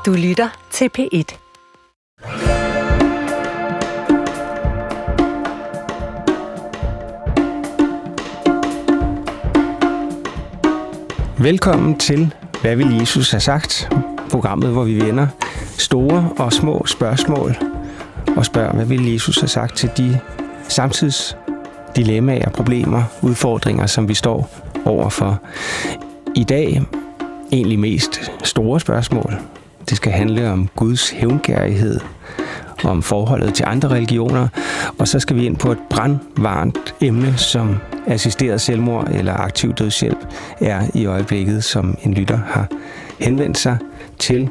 Du lytter til P1. Velkommen til Hvad vil Jesus have sagt? Programmet, hvor vi vender store og små spørgsmål og spørger, hvad vil Jesus have sagt til de samtidsdilemmaer, problemer, udfordringer, som vi står overfor. I dag egentlig mest store spørgsmål. Det skal handle om Guds hævnkærlighed, om forholdet til andre religioner, og så skal vi ind på et brandvarmt emne, som assisteret selvmord eller aktiv dødshjælp er i øjeblikket, som en lytter har henvendt sig til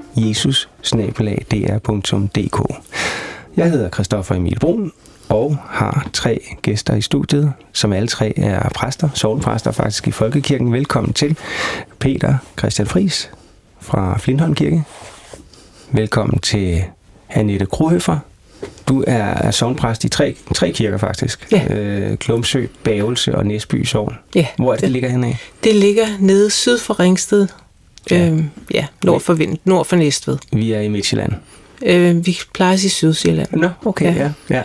jesus@dr.dk. Jeg hedder Christoffer Emil Brun og har 3 gæster i studiet, som alle 3 er præster, sognepræster faktisk i Folkekirken. Velkommen til Peter Christian Friis fra Flintholm Kirke. Velkommen til Annette Krohøfer. Du er sognepræst i 3 kirker faktisk. Ja. Klumsø, Bavelse og Næsby Sogn. Ja, hvor er det ligger henne af? Det ligger nede syd for Ringsted. Nord for Næstved. Vi er i Midtjylland. Vi plejer i Sydsjælland. Nå, okay, ja.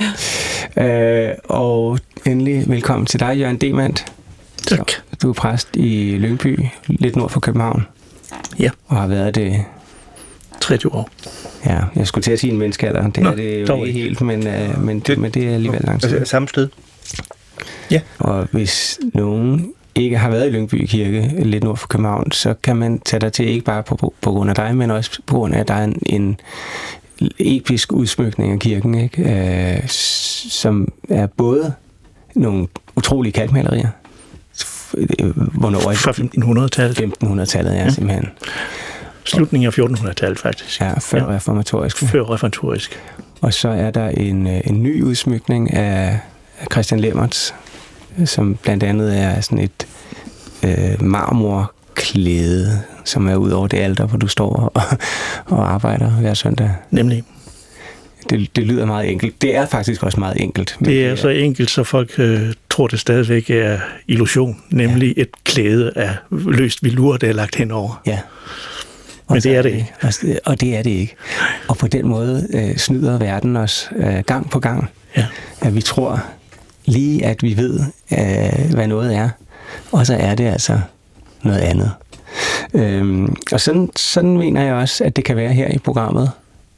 Og endelig velkommen til dig, Jørgen Demand. Tak. Du er præst i Lyngby, lidt nord for København. Ja. Og har været det 30 år. Ja, jeg skulle til at sige en menneskealder. Det er det jo ikke helt, men det er alligevel lang tid. Altså, samme sted. Ja. Og hvis nogen ikke har været i Lyngby Kirke, lidt nord for København, så kan man tage dig til ikke bare på grund af dig, men også på grund af, at der er en episk udsmykning af kirken, ikke? Som er både nogle utrolige kalkmalerier. Hvornår? Fra 1500-tallet. 1500-tallet, ja, simpelthen. Slutningen af 1400-tallet, faktisk. Ja, før reformatorisk. Før reformatorisk. Og så er der en ny udsmykning af Christian Lemmerts, som blandt andet er sådan et marmorklæde, som er ud over det alter, hvor du står og arbejder hver søndag. Nemlig. Det lyder meget enkelt. Det er faktisk også meget enkelt. Det er så enkelt, så folk tror, det stadigvæk er illusion. Nemlig et klæde af løst velur, det er lagt henover. Ja. Men det er det ikke. Og det er det ikke. Og på den måde snyder verden os gang på gang. Ja. At vi tror lige, at vi ved, hvad noget er. Og så er det altså noget andet. Og sådan mener jeg også, at det kan være her i programmet.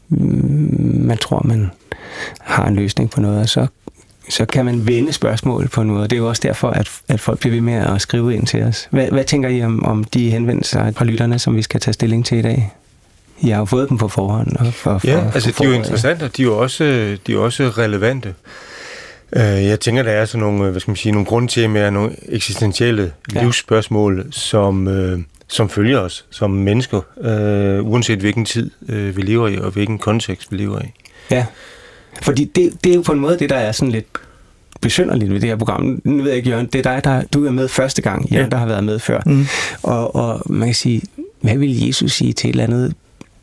Man tror, man har en løsning på noget, og så kan man vende spørgsmål på noget. Det er jo også derfor, at folk bliver ved med at skrive ind til os. Hvad tænker I om de henvendelser fra lytterne, som vi skal tage stilling til i dag? I har jo fået dem på forhånd. De er jo interessante, og de er jo også relevante. Jeg tænker, der er sådan nogle, nogle grundtemaer, nogle eksistentielle livsspørgsmål, som følger os som mennesker, uanset hvilken tid vi lever i, og hvilken kontekst vi lever i. Ja, fordi det er jo på en måde det, der er sådan lidt besynderligt ved det her program. Nu ved jeg ikke, Jørgen, det er dig, du er med første gang, Jørgen, der har været med før. Mm. Og man kan sige, hvad vil Jesus sige til et eller andet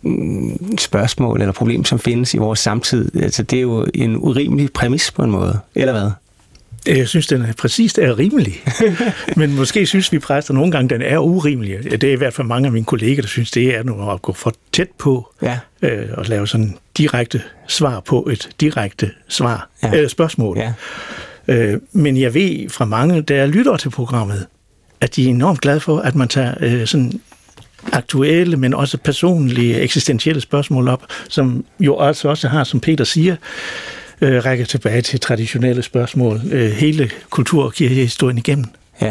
spørgsmål eller problem, som findes i vores samtid? Altså, det er jo en urimelig præmis på en måde, eller hvad? Jeg synes, den præcist er rimelig. Men måske synes vi præster nogle gange, den er urimelig. Det er i hvert fald mange af mine kolleger, der synes, det er noget at gå for tæt på og lave sådan direkte svar på et direkte spørgsmål. Ja. Men jeg ved fra mange, der lytter til programmet, at de er enormt glade for, at man tager sådan aktuelle, men også personlige, eksistentielle spørgsmål op, som jo altså også har, som Peter siger, rækker tilbage til traditionelle spørgsmål, hele kultur- og kirkehistorien igennem. Ja.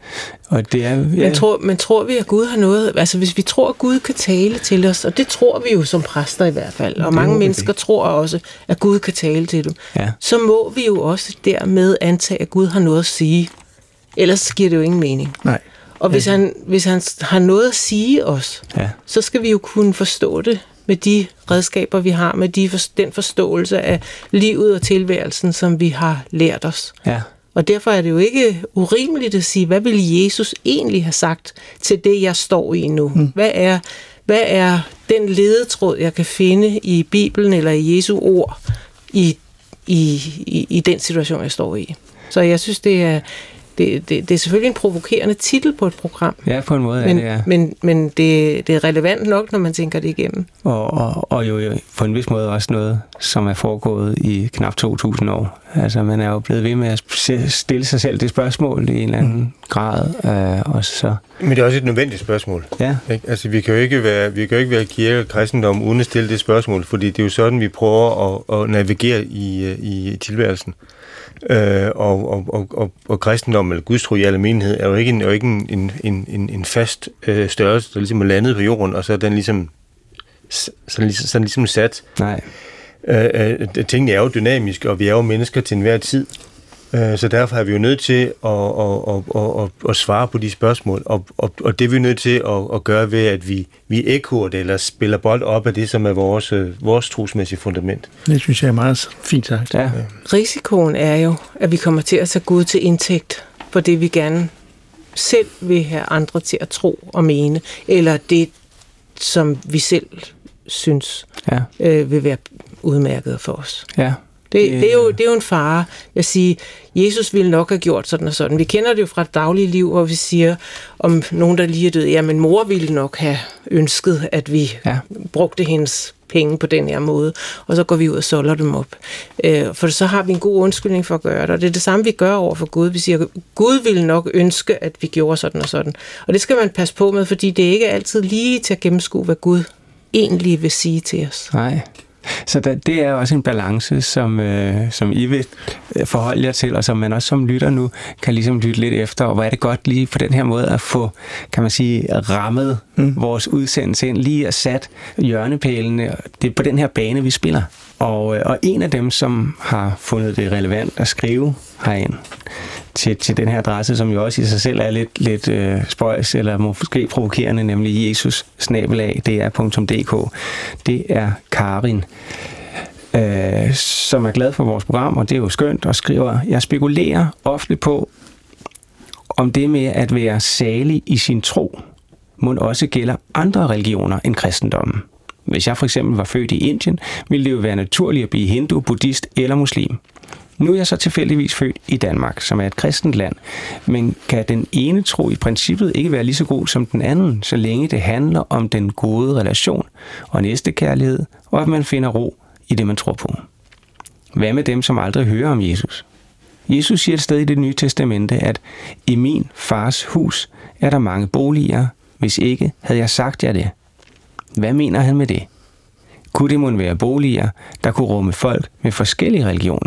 Og det er, Men tror vi, at Gud har noget? Altså, hvis vi tror, at Gud kan tale til os, og det tror vi jo som præster i hvert fald, og mange mennesker tror også, at Gud kan tale til dem, så må vi jo også dermed antage, at Gud har noget at sige. Ellers giver det jo ingen mening. Nej. Og hvis han har noget at sige os, så skal vi jo kunne forstå det med de redskaber, vi har, med den forståelse af livet og tilværelsen, som vi har lært os. Ja. Og derfor er det jo ikke urimeligt at sige, hvad vil Jesus egentlig have sagt til det, jeg står i nu? Hvad er den ledetråd, jeg kan finde i Bibelen eller i Jesu ord i den situation, jeg står i? Så jeg synes, det det er selvfølgelig en provokerende titel på et program. Ja, på en måde er det, ja. Men det er relevant nok, når man tænker det igennem. Og jo på en vis måde også noget, som er foregået i knap 2000 år. Altså, man er jo blevet ved med at stille sig selv det spørgsmål i en eller anden grad. Og så. Men det er også et nødvendigt spørgsmål. Ja. Ikke? Altså, vi kan jo ikke være kirke og kristendom uden at stille det spørgsmål, fordi det er jo sådan, vi prøver at navigere i tilværelsen. Og kristendom eller gudstro i almindelighed er jo ikke en fast størrelse, der ligesom er landet på jorden, og så er den ligesom sat. Nej. Tingene er jo dynamiske, og vi er jo mennesker til enhver tid. Så derfor er vi jo nødt til at svare på de spørgsmål, og det er vi nødt til at gøre ved, at vi ekkoer det, eller spiller bold op af det, som er vores trosmæssige fundament. Det synes jeg er meget fint sagt. Ja. Risikoen er jo, at vi kommer til at tage Gud til indtægt for det, vi gerne selv vil have andre til at tro og mene, eller det, som vi selv synes vil være udmærket for os. Ja. Det er jo en fare. Jeg siger, Jesus ville nok have gjort sådan og sådan. Vi kender det jo fra det daglige liv, hvor vi siger om nogen, der lige er død, jamen mor ville nok have ønsket, at vi brugte hendes penge på den her måde, og så går vi ud og solder dem op. For så har vi en god undskyldning for at gøre det, og det er det samme, vi gør over for Gud. Vi siger, Gud ville nok ønske, at vi gjorde sådan og sådan. Og det skal man passe på med, fordi det er ikke altid lige til at gennemskue, hvad Gud egentlig vil sige til os. Nej. Så det er også en balance, som I vil forholde jer til, og som man også som lytter nu kan ligesom lytte lidt efter, og hvor er det godt lige på den her måde at få, kan man sige, rammet vores udsendelse ind, lige at sat hjørnepælene. Det er på den her bane, vi spiller. Og en af dem, som har fundet det relevant at skrive herind til den her adresse, som jo også i sig selv er lidt spøjs, eller måske provokerende, nemlig jesus@dr.dk. Det er Karin, som er glad for vores program, og det er jo skønt, og skriver, jeg spekulerer ofte på, om det med at være salig i sin tro, må også gælder andre religioner end kristendommen. Hvis jeg for eksempel var født i Indien, ville det jo være naturligt at blive hindu, buddhist eller muslim. Nu er jeg så tilfældigvis født i Danmark, som er et kristent land, men kan den ene tro i princippet ikke være lige så god som den anden, så længe det handler om den gode relation og næstekærlighed, og at man finder ro i det, man tror på. Hvad med dem, som aldrig hører om Jesus? Jesus siger et sted i Det Nye Testamente, at i min fars hus er der mange boliger, hvis ikke havde jeg sagt jer det. Hvad mener han med det? Kunne det måtte være boliger, der kunne rumme folk med forskellige religioner?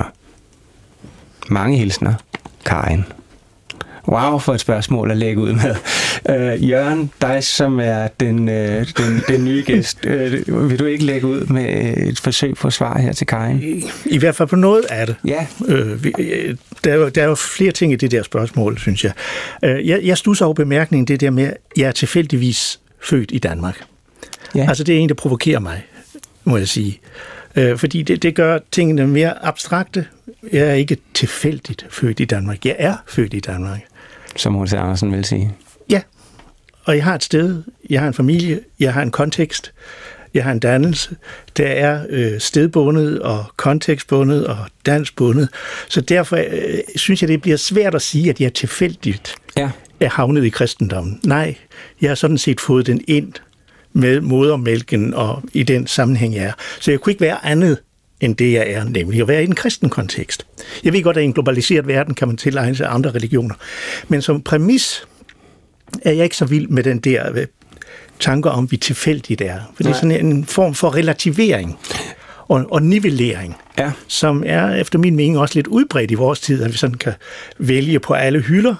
Mange hilsner, Karin. Wow, for et spørgsmål at lægge ud med. Jørgen, dig som er den nye gæst, vil du ikke lægge ud med et forsøg på svar her til Karin? I hvert fald på noget af det. Ja. Der er jo flere ting i det der spørgsmål, synes jeg. Jeg studser over bemærkningen, det der med, at jeg er tilfældigvis født i Danmark. Ja. Altså det er en, der provokerer mig, må jeg sige. Fordi det gør tingene mere abstrakte. Jeg er ikke tilfældigt født i Danmark. Jeg er født i Danmark. Som H.C. Andersen vil sige. Ja, og jeg har et sted, jeg har en familie, jeg har en kontekst, jeg har en dannelse. Der er stedbundet og kontekstbundet og dansbundet. Så derfor synes jeg, det bliver svært at sige, at jeg tilfældigt er havnet i kristendommen. Nej, jeg har sådan set fået den ind med modermælken og i den sammenhæng, jeg er. Så jeg kunne ikke være andet end det, jeg er, nemlig at være i en kristen kontekst. Jeg ved godt, at i en globaliseret verden kan man tilegne sig andre religioner. Men som præmis er jeg ikke så vild med den der tanker om, vi tilfældigt er. For det er sådan en form for relativering og nivellering, som er efter min mening også lidt udbredt i vores tid, at vi sådan kan vælge på alle hylder.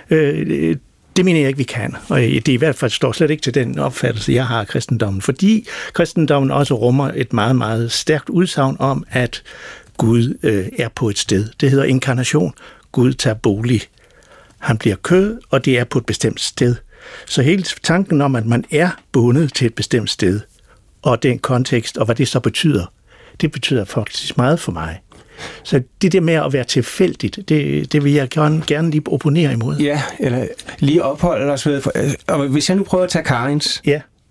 Det mener jeg ikke, vi kan. Og det i hvert fald står slet ikke til den opfattelse, jeg har af kristendommen. Fordi kristendommen også rummer et meget, meget stærkt udsagn om, at Gud er på et sted. Det hedder inkarnation. Gud tager bolig. Han bliver kød, og det er på et bestemt sted. Så hele tanken om, at man er bundet til et bestemt sted, og den kontekst, og hvad det så betyder, det betyder faktisk meget for mig. Så det der med at være tilfældigt, det vil jeg gerne lige opponere imod. Ja, eller lige opholde os ved. Og hvis jeg nu prøver at tage Karins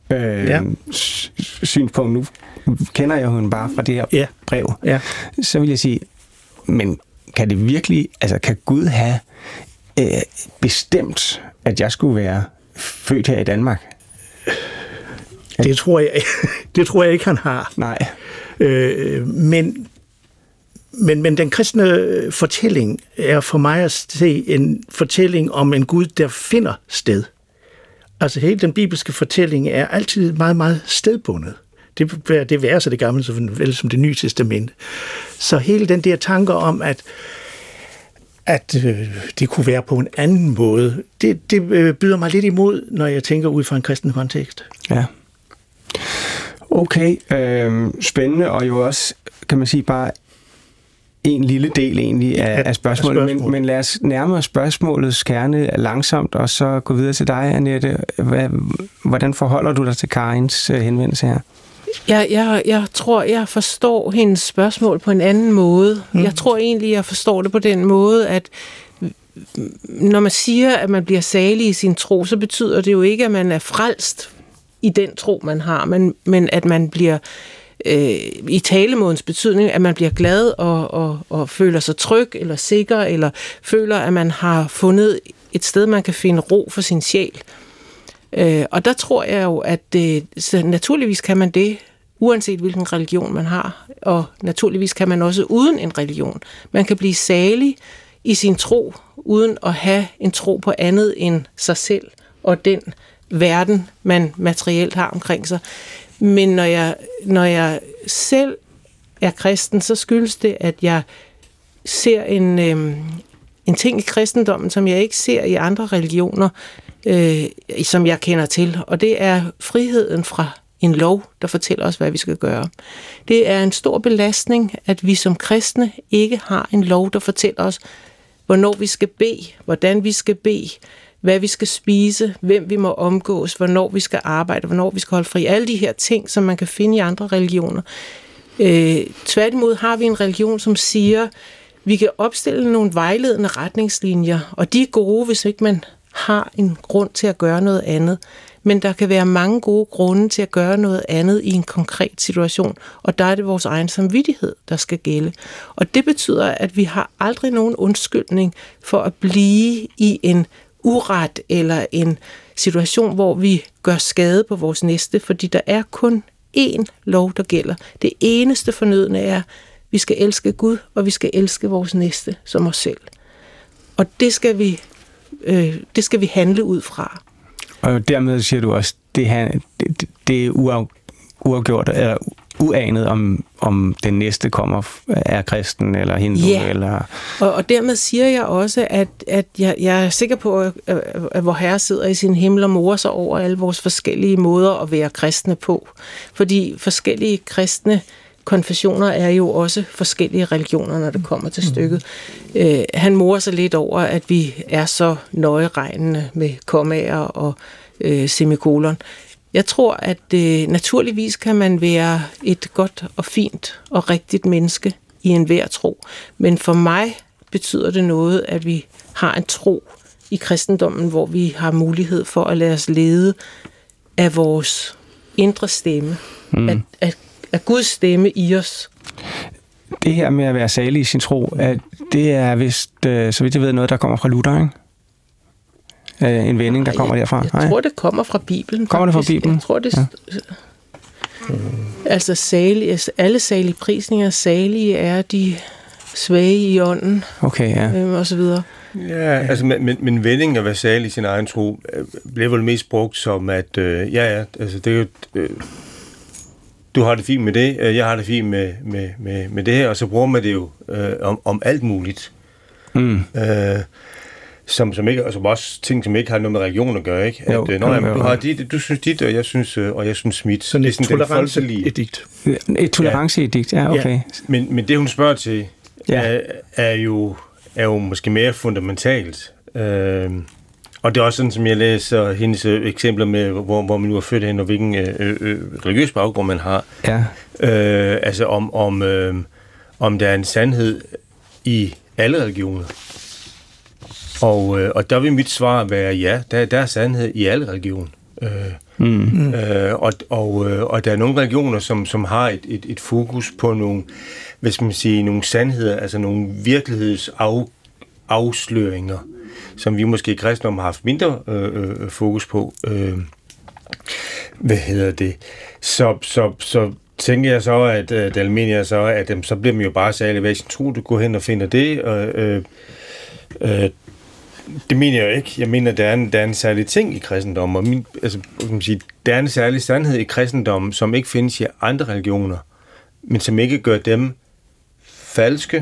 synspunkt, nu kender jeg hende bare fra det her brev, så vil jeg sige, men kan det virkelig, altså kan Gud have bestemt, at jeg skulle være født her i Danmark. Det tror jeg ikke, han har. Nej. Men den kristne fortælling er for mig at se en fortælling om en Gud, der finder sted. Altså hele den bibelske fortælling er altid meget, meget stedbundet. Det være så det gamle, såvel som det nye testamente. Så hele den der tanker om, at det kunne være på en anden måde, det byder mig lidt imod, når jeg tænker ud fra en kristen kontekst. Ja. Okay, spændende, og jo også, kan man sige, bare en lille del egentlig af spørgsmålet. Men lad os nærme spørgsmålets kerne langsomt, og så gå videre til dig, Annette. Hvordan forholder du dig til Karins henvendelse her? Jeg tror, jeg forstår hendes spørgsmål på en anden måde. Jeg tror egentlig, jeg forstår det på den måde, at når man siger, at man bliver salig i sin tro, så betyder det jo ikke, at man er frelst i den tro, man har, men at man bliver i talemådens betydning, at man bliver glad og føler sig tryg eller sikker, eller føler, at man har fundet et sted, man kan finde ro for sin sjæl. Og der tror jeg jo, at så naturligvis kan man det, uanset hvilken religion man har, og naturligvis kan man også uden en religion. Man kan blive salig i sin tro, uden at have en tro på andet end sig selv og den verden, man materielt har omkring sig. Men når jeg selv er kristen, så skyldes det, at jeg ser en ting i kristendommen, som jeg ikke ser i andre religioner, som jeg kender til. Og det er friheden fra en lov, der fortæller os, hvad vi skal gøre. Det er en stor belastning, at vi som kristne ikke har en lov, der fortæller os, hvornår vi skal bede, hvordan vi skal bede, hvad vi skal spise, hvem vi må omgås, hvornår vi skal arbejde, hvornår vi skal holde fri. Alle de her ting, som man kan finde i andre religioner. Tværtimod har vi en religion, som siger, vi kan opstille nogle vejledende retningslinjer, og de er gode, hvis ikke man har en grund til at gøre noget andet. Men der kan være mange gode grunde til at gøre noget andet i en konkret situation, og der er det vores egen samvittighed, der skal gælde. Og det betyder, at vi har aldrig nogen undskyldning for at blive i en uret eller en situation, hvor vi gør skade på vores næste, fordi der er kun én lov, der gælder. Det eneste fornødne er, vi skal elske Gud, og vi skal elske vores næste som os selv. Og det skal vi handle ud fra. Og dermed siger du også, det er uafgjort, eller uanet, om den næste er kristen eller hindu. Ja. Eller... Og dermed siger jeg også, at jeg er sikker på, at vor Herre sidder i sin himmel og morer sig over alle vores forskellige måder at være kristne på. Fordi forskellige kristne konfessioner er jo også forskellige religioner, når det kommer til stykket. Han morer sig lidt over, at vi er så nøjeregnende med kommaer og semikolon. Jeg tror, at naturligvis kan man være et godt og fint og rigtigt menneske i enhver tro. Men for mig betyder det noget, at vi har en tro i kristendommen, hvor vi har mulighed for at lade os lede af vores indre stemme. Af Guds stemme i os. Det her med at være salig i sin tro, det er vist, så vidt jeg ved, noget, der kommer fra Luther, ikke? En vending, der kommer derfra. Jeg tror, det kommer fra Bibelen. Kommer det fra Bibelen? Jeg tror, det altså salige, alle salige prisninger, salige er de svage i ånden. Okay, ja. Og så videre. Ja, altså, men vendingen at være salig i sin egen tro, bliver vel mest brugt som, at altså det er jo... Du har det fint med det, jeg har det fint med det her, og så bruger man det jo om alt muligt. Som ikke, altså også ting, som ikke har noget med religion at gøre, ikke? Jo, Du har dit, du synes dit, og jeg synes mit. Sådan et toleranceedikt. Et toleranceedikt, ja, okay. Ja. Men det, hun spørger til, er jo måske mere fundamentalt. Og det er også sådan, som jeg læser hendes eksempler med, hvor man nu er født hen, og hvilken religiøs baggrund man har. Ja. Altså om der er en sandhed i alle religioner. Og der vil mit svar være, ja, der er sandhed i alle religioner. Og der er nogle religioner, som har et fokus på nogle, hvad skal man sige, nogle sandheder, altså nogle virkelighedsafsløringer, som vi måske i kristendommen har haft mindre fokus på. Så tænker jeg så, at Dalmenia så, at så bliver man jo bare særlig ved sin tro, du går hen og finder det, det mener jeg ikke. Jeg mener, der er en særlig ting i kristendommen, og der er en særlig sandhed i kristendommen, som ikke findes i andre religioner, men som ikke gør dem falske,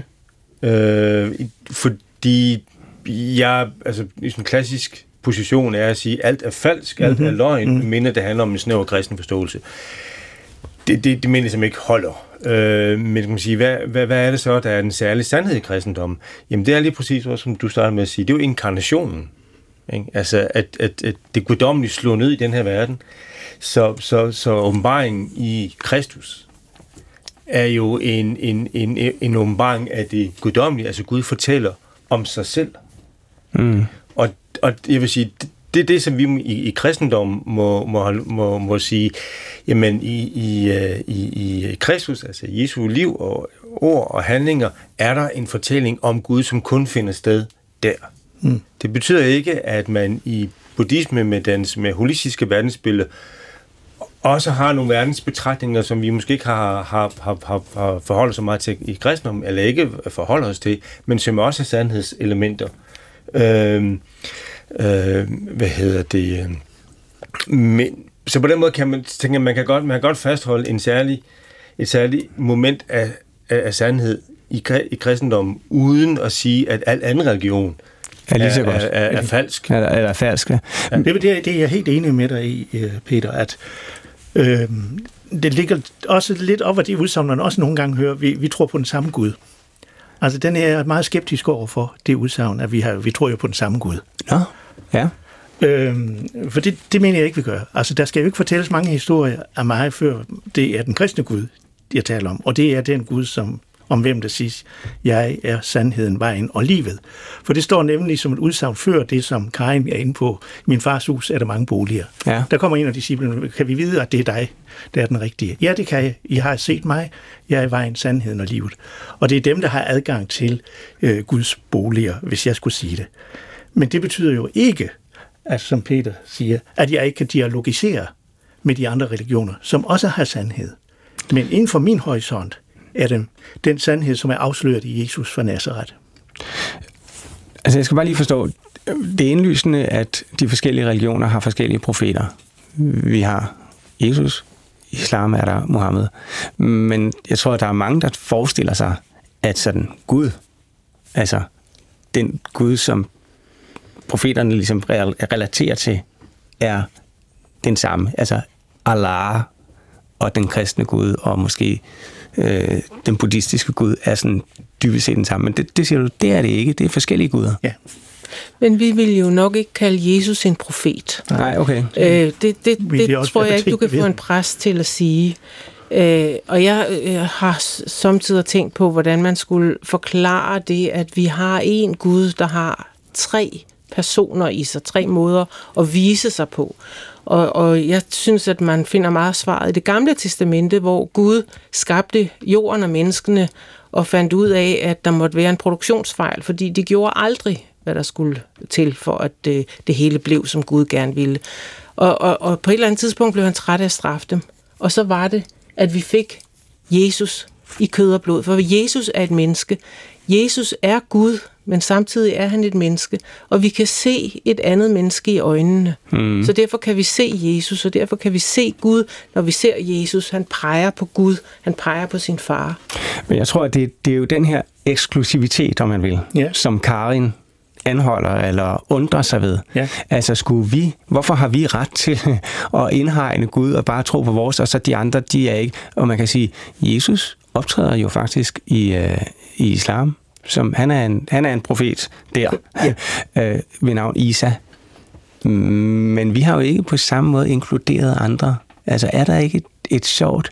fordi jeg, altså i sådan en klassisk position er at sige, at alt er falsk, alt er løgn, men det handler om en snæver kristen forståelse. Det mener jeg simpelthen ikke holder. Men kan man sige, hvad er det så, der er den særlige sandhed i kristendommen? Jamen det er lige præcis, som du startede med at sige, det er jo inkarnationen. Ikke? Altså at det guddommelige slår ned i den her verden. Så åbenbaringen i Kristus er jo en åbenbaring af det guddommelige, altså Gud fortæller om sig selv. Og jeg vil sige, det er det, som vi i kristendommen må sige, jamen i Kristus, altså Jesu liv og ord og handlinger, er der en fortælling om Gud, som kun finder sted der. Det betyder ikke, at man i buddhisme med holistiske verdensbillede også har nogle verdensbetragtninger, som vi måske ikke har forholdt så meget til i kristendommen, eller ikke forholder os til, men som også er sandhedselementer. Men så på den måde kan man tænke, man kan godt fastholde et særligt moment af sandhed i kristendommen, uden at sige, at al anden religion er falsk. Eller falsk. Ja. Det er jeg helt enig med dig i, Peter, at det ligger også lidt op af de udsagn, man også nogle gange hører, vi tror på den samme Gud. Altså, den er jeg meget skeptisk over for, det udsagn, at vi tror jo på den samme Gud. Nå, ja. For det mener jeg ikke, vi gør. Altså, der skal jo ikke fortælles mange historier af mig, før det er den kristne Gud, jeg taler om. Og det er den Gud, om hvem der siges, jeg er sandheden, vejen og livet. For det står nemlig som et udsagn før det, som Karin er inde på. I min fars hus er der mange boliger. Ja. Der kommer en af disciplene, kan vi vide, at det er dig, der er den rigtige? Ja, det kan jeg. I har set mig. Jeg er vejen, sandheden og livet. Og det er dem, der har adgang til Guds boliger, hvis jeg skulle sige det. Men det betyder jo ikke, at som Peter siger, at jeg ikke kan dialogisere med de andre religioner, som også har sandhed. Men inden for min horisont er den sandhed, som er afsløret i Jesus fra Nazaret. Altså jeg skal bare lige forstå, det er indlysende, at de forskellige religioner har forskellige profeter. Vi har Jesus, islam er der Mohammed. Men jeg tror, at der er mange, der forestiller sig, at sådan Gud, altså den Gud, som profeterne ligesom relaterer til, er den samme. Altså Allah og den kristne Gud, og måske den buddhistiske Gud, er sådan dybest set den samme. Men det siger du, det er det ikke. Det er forskellige guder. Ja. Men vi vil jo nok ikke kalde Jesus en profet. Nej, okay. Det tror jeg ikke, du kan få en præst til at sige. Og jeg har samtidig tænkt på, hvordan man skulle forklare det, at vi har en Gud, der har 3 personer i sig, 3 måder at vise sig på. Og jeg synes, at man finder meget svaret i Det Gamle Testamente, hvor Gud skabte jorden og menneskene og fandt ud af, at der måtte være en produktionsfejl, fordi de gjorde aldrig, hvad der skulle til, for at det hele blev, som Gud gerne ville. Og på et eller andet tidspunkt blev han træt af at straffe dem. Og så var det, at vi fik Jesus i kød og blod. For Jesus er et menneske. Jesus er Gud, men samtidig er han et menneske, og vi kan se et andet menneske i øjnene. Så derfor kan vi se Jesus, og derfor kan vi se Gud, når vi ser Jesus. Han peger på Gud, han peger på sin far. Men jeg tror, at det er jo den her eksklusivitet, om man vil, som Karin anholder eller undrer sig ved. Ja. Altså hvorfor har vi ret til at indhegne Gud og bare tro på vores, og så de andre, de er ikke. Og man kan sige, Jesus optræder jo faktisk i islam, som han er en profet der, ved navn Isa. Men vi har jo ikke på samme måde inkluderet andre. Altså er der ikke et sjovt,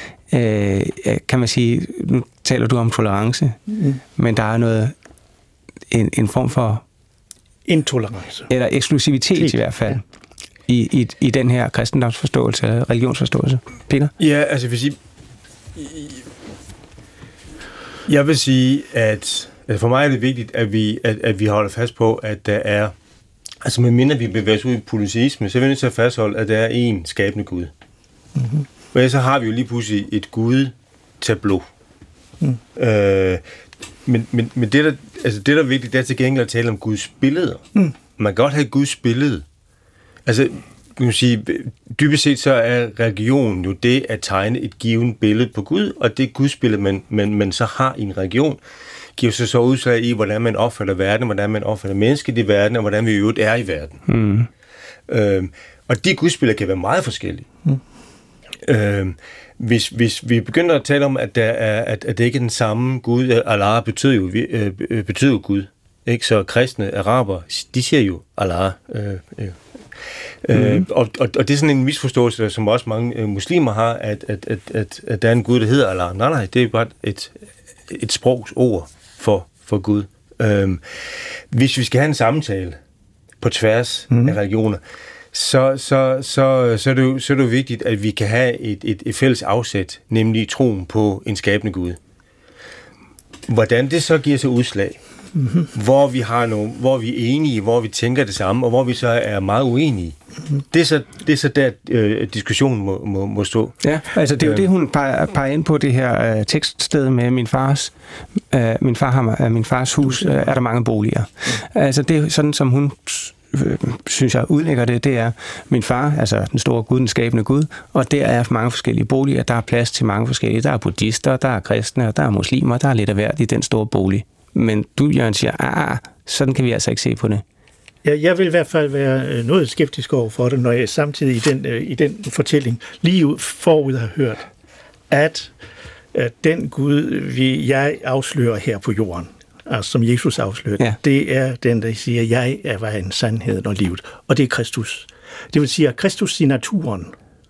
kan man sige, nu taler du om tolerance, men der er noget, en form for intolerance. Eller eksklusivitet i hvert fald, i den her kristendomsforståelse, religionsforståelse. Peter? Ja, altså jeg vil sige, at For mig er det vigtigt, at vi holder fast på, at der er, altså medmindre vi bevæger os ud i polyteisme, så er vi nødt til at fastholde, at der er én skabende Gud. Mm-hmm. Men så har vi jo lige pludselig et Gud-tableau. Mm. Men det, der er vigtigt, det er til gengæld at tale om Guds billeder. Mm. Man kan godt have Guds billede. Altså, man kan sige, dybest set så er religion jo det at tegne et givet billede på Gud, og det gudsbillede, man så har i en religion, giver sig så udslag i, hvordan man opfatter verden, hvordan man opfatter mennesket i verden, og hvordan vi i øvrigt er i verden. Mm. Og de gudsbilleder kan være meget forskellige. Mm. Hvis vi begynder at tale om, at det ikke er den samme Gud, Allah betyder jo Gud, ikke? Så kristne, araber, de siger jo Allah. Og det er sådan en misforståelse, som også mange muslimer har, at der er en Gud, der hedder Allah. Nej, det er bare et sprogsord for Gud. Hvis vi skal have en samtale på tværs af religioner, så er det jo vigtigt, at vi kan have et fælles afsæt, nemlig troen på en skabende Gud. Hvordan det så giver sig udslag, hvor vi er enige, hvor vi tænker det samme, og hvor vi så er meget uenige. Det er så der diskussionen må stå. Ja, altså det er jo det, hun peger ind på, det her tekststed med min fars hus, er der mange boliger. Altså det er sådan, som hun synes jeg udlægger det er min far, altså den store Gud, den skabende Gud, og der er mange forskellige boliger, der er plads til mange forskellige, der er buddhister, der er kristne, der er muslimer, der er lidt af hvert i den store bolig. Men du, Jørgen, siger, sådan kan vi altså ikke se på det. Ja, jeg vil i hvert fald være noget skeptisk over for det, når jeg samtidig i den fortælling lige forud har hørt, at den Gud, jeg afslører her på jorden, altså som Jesus afslører, det er den, der siger, jeg er vejen, sandheden og livet, og det er Kristus. Det vil sige, at Kristus i naturen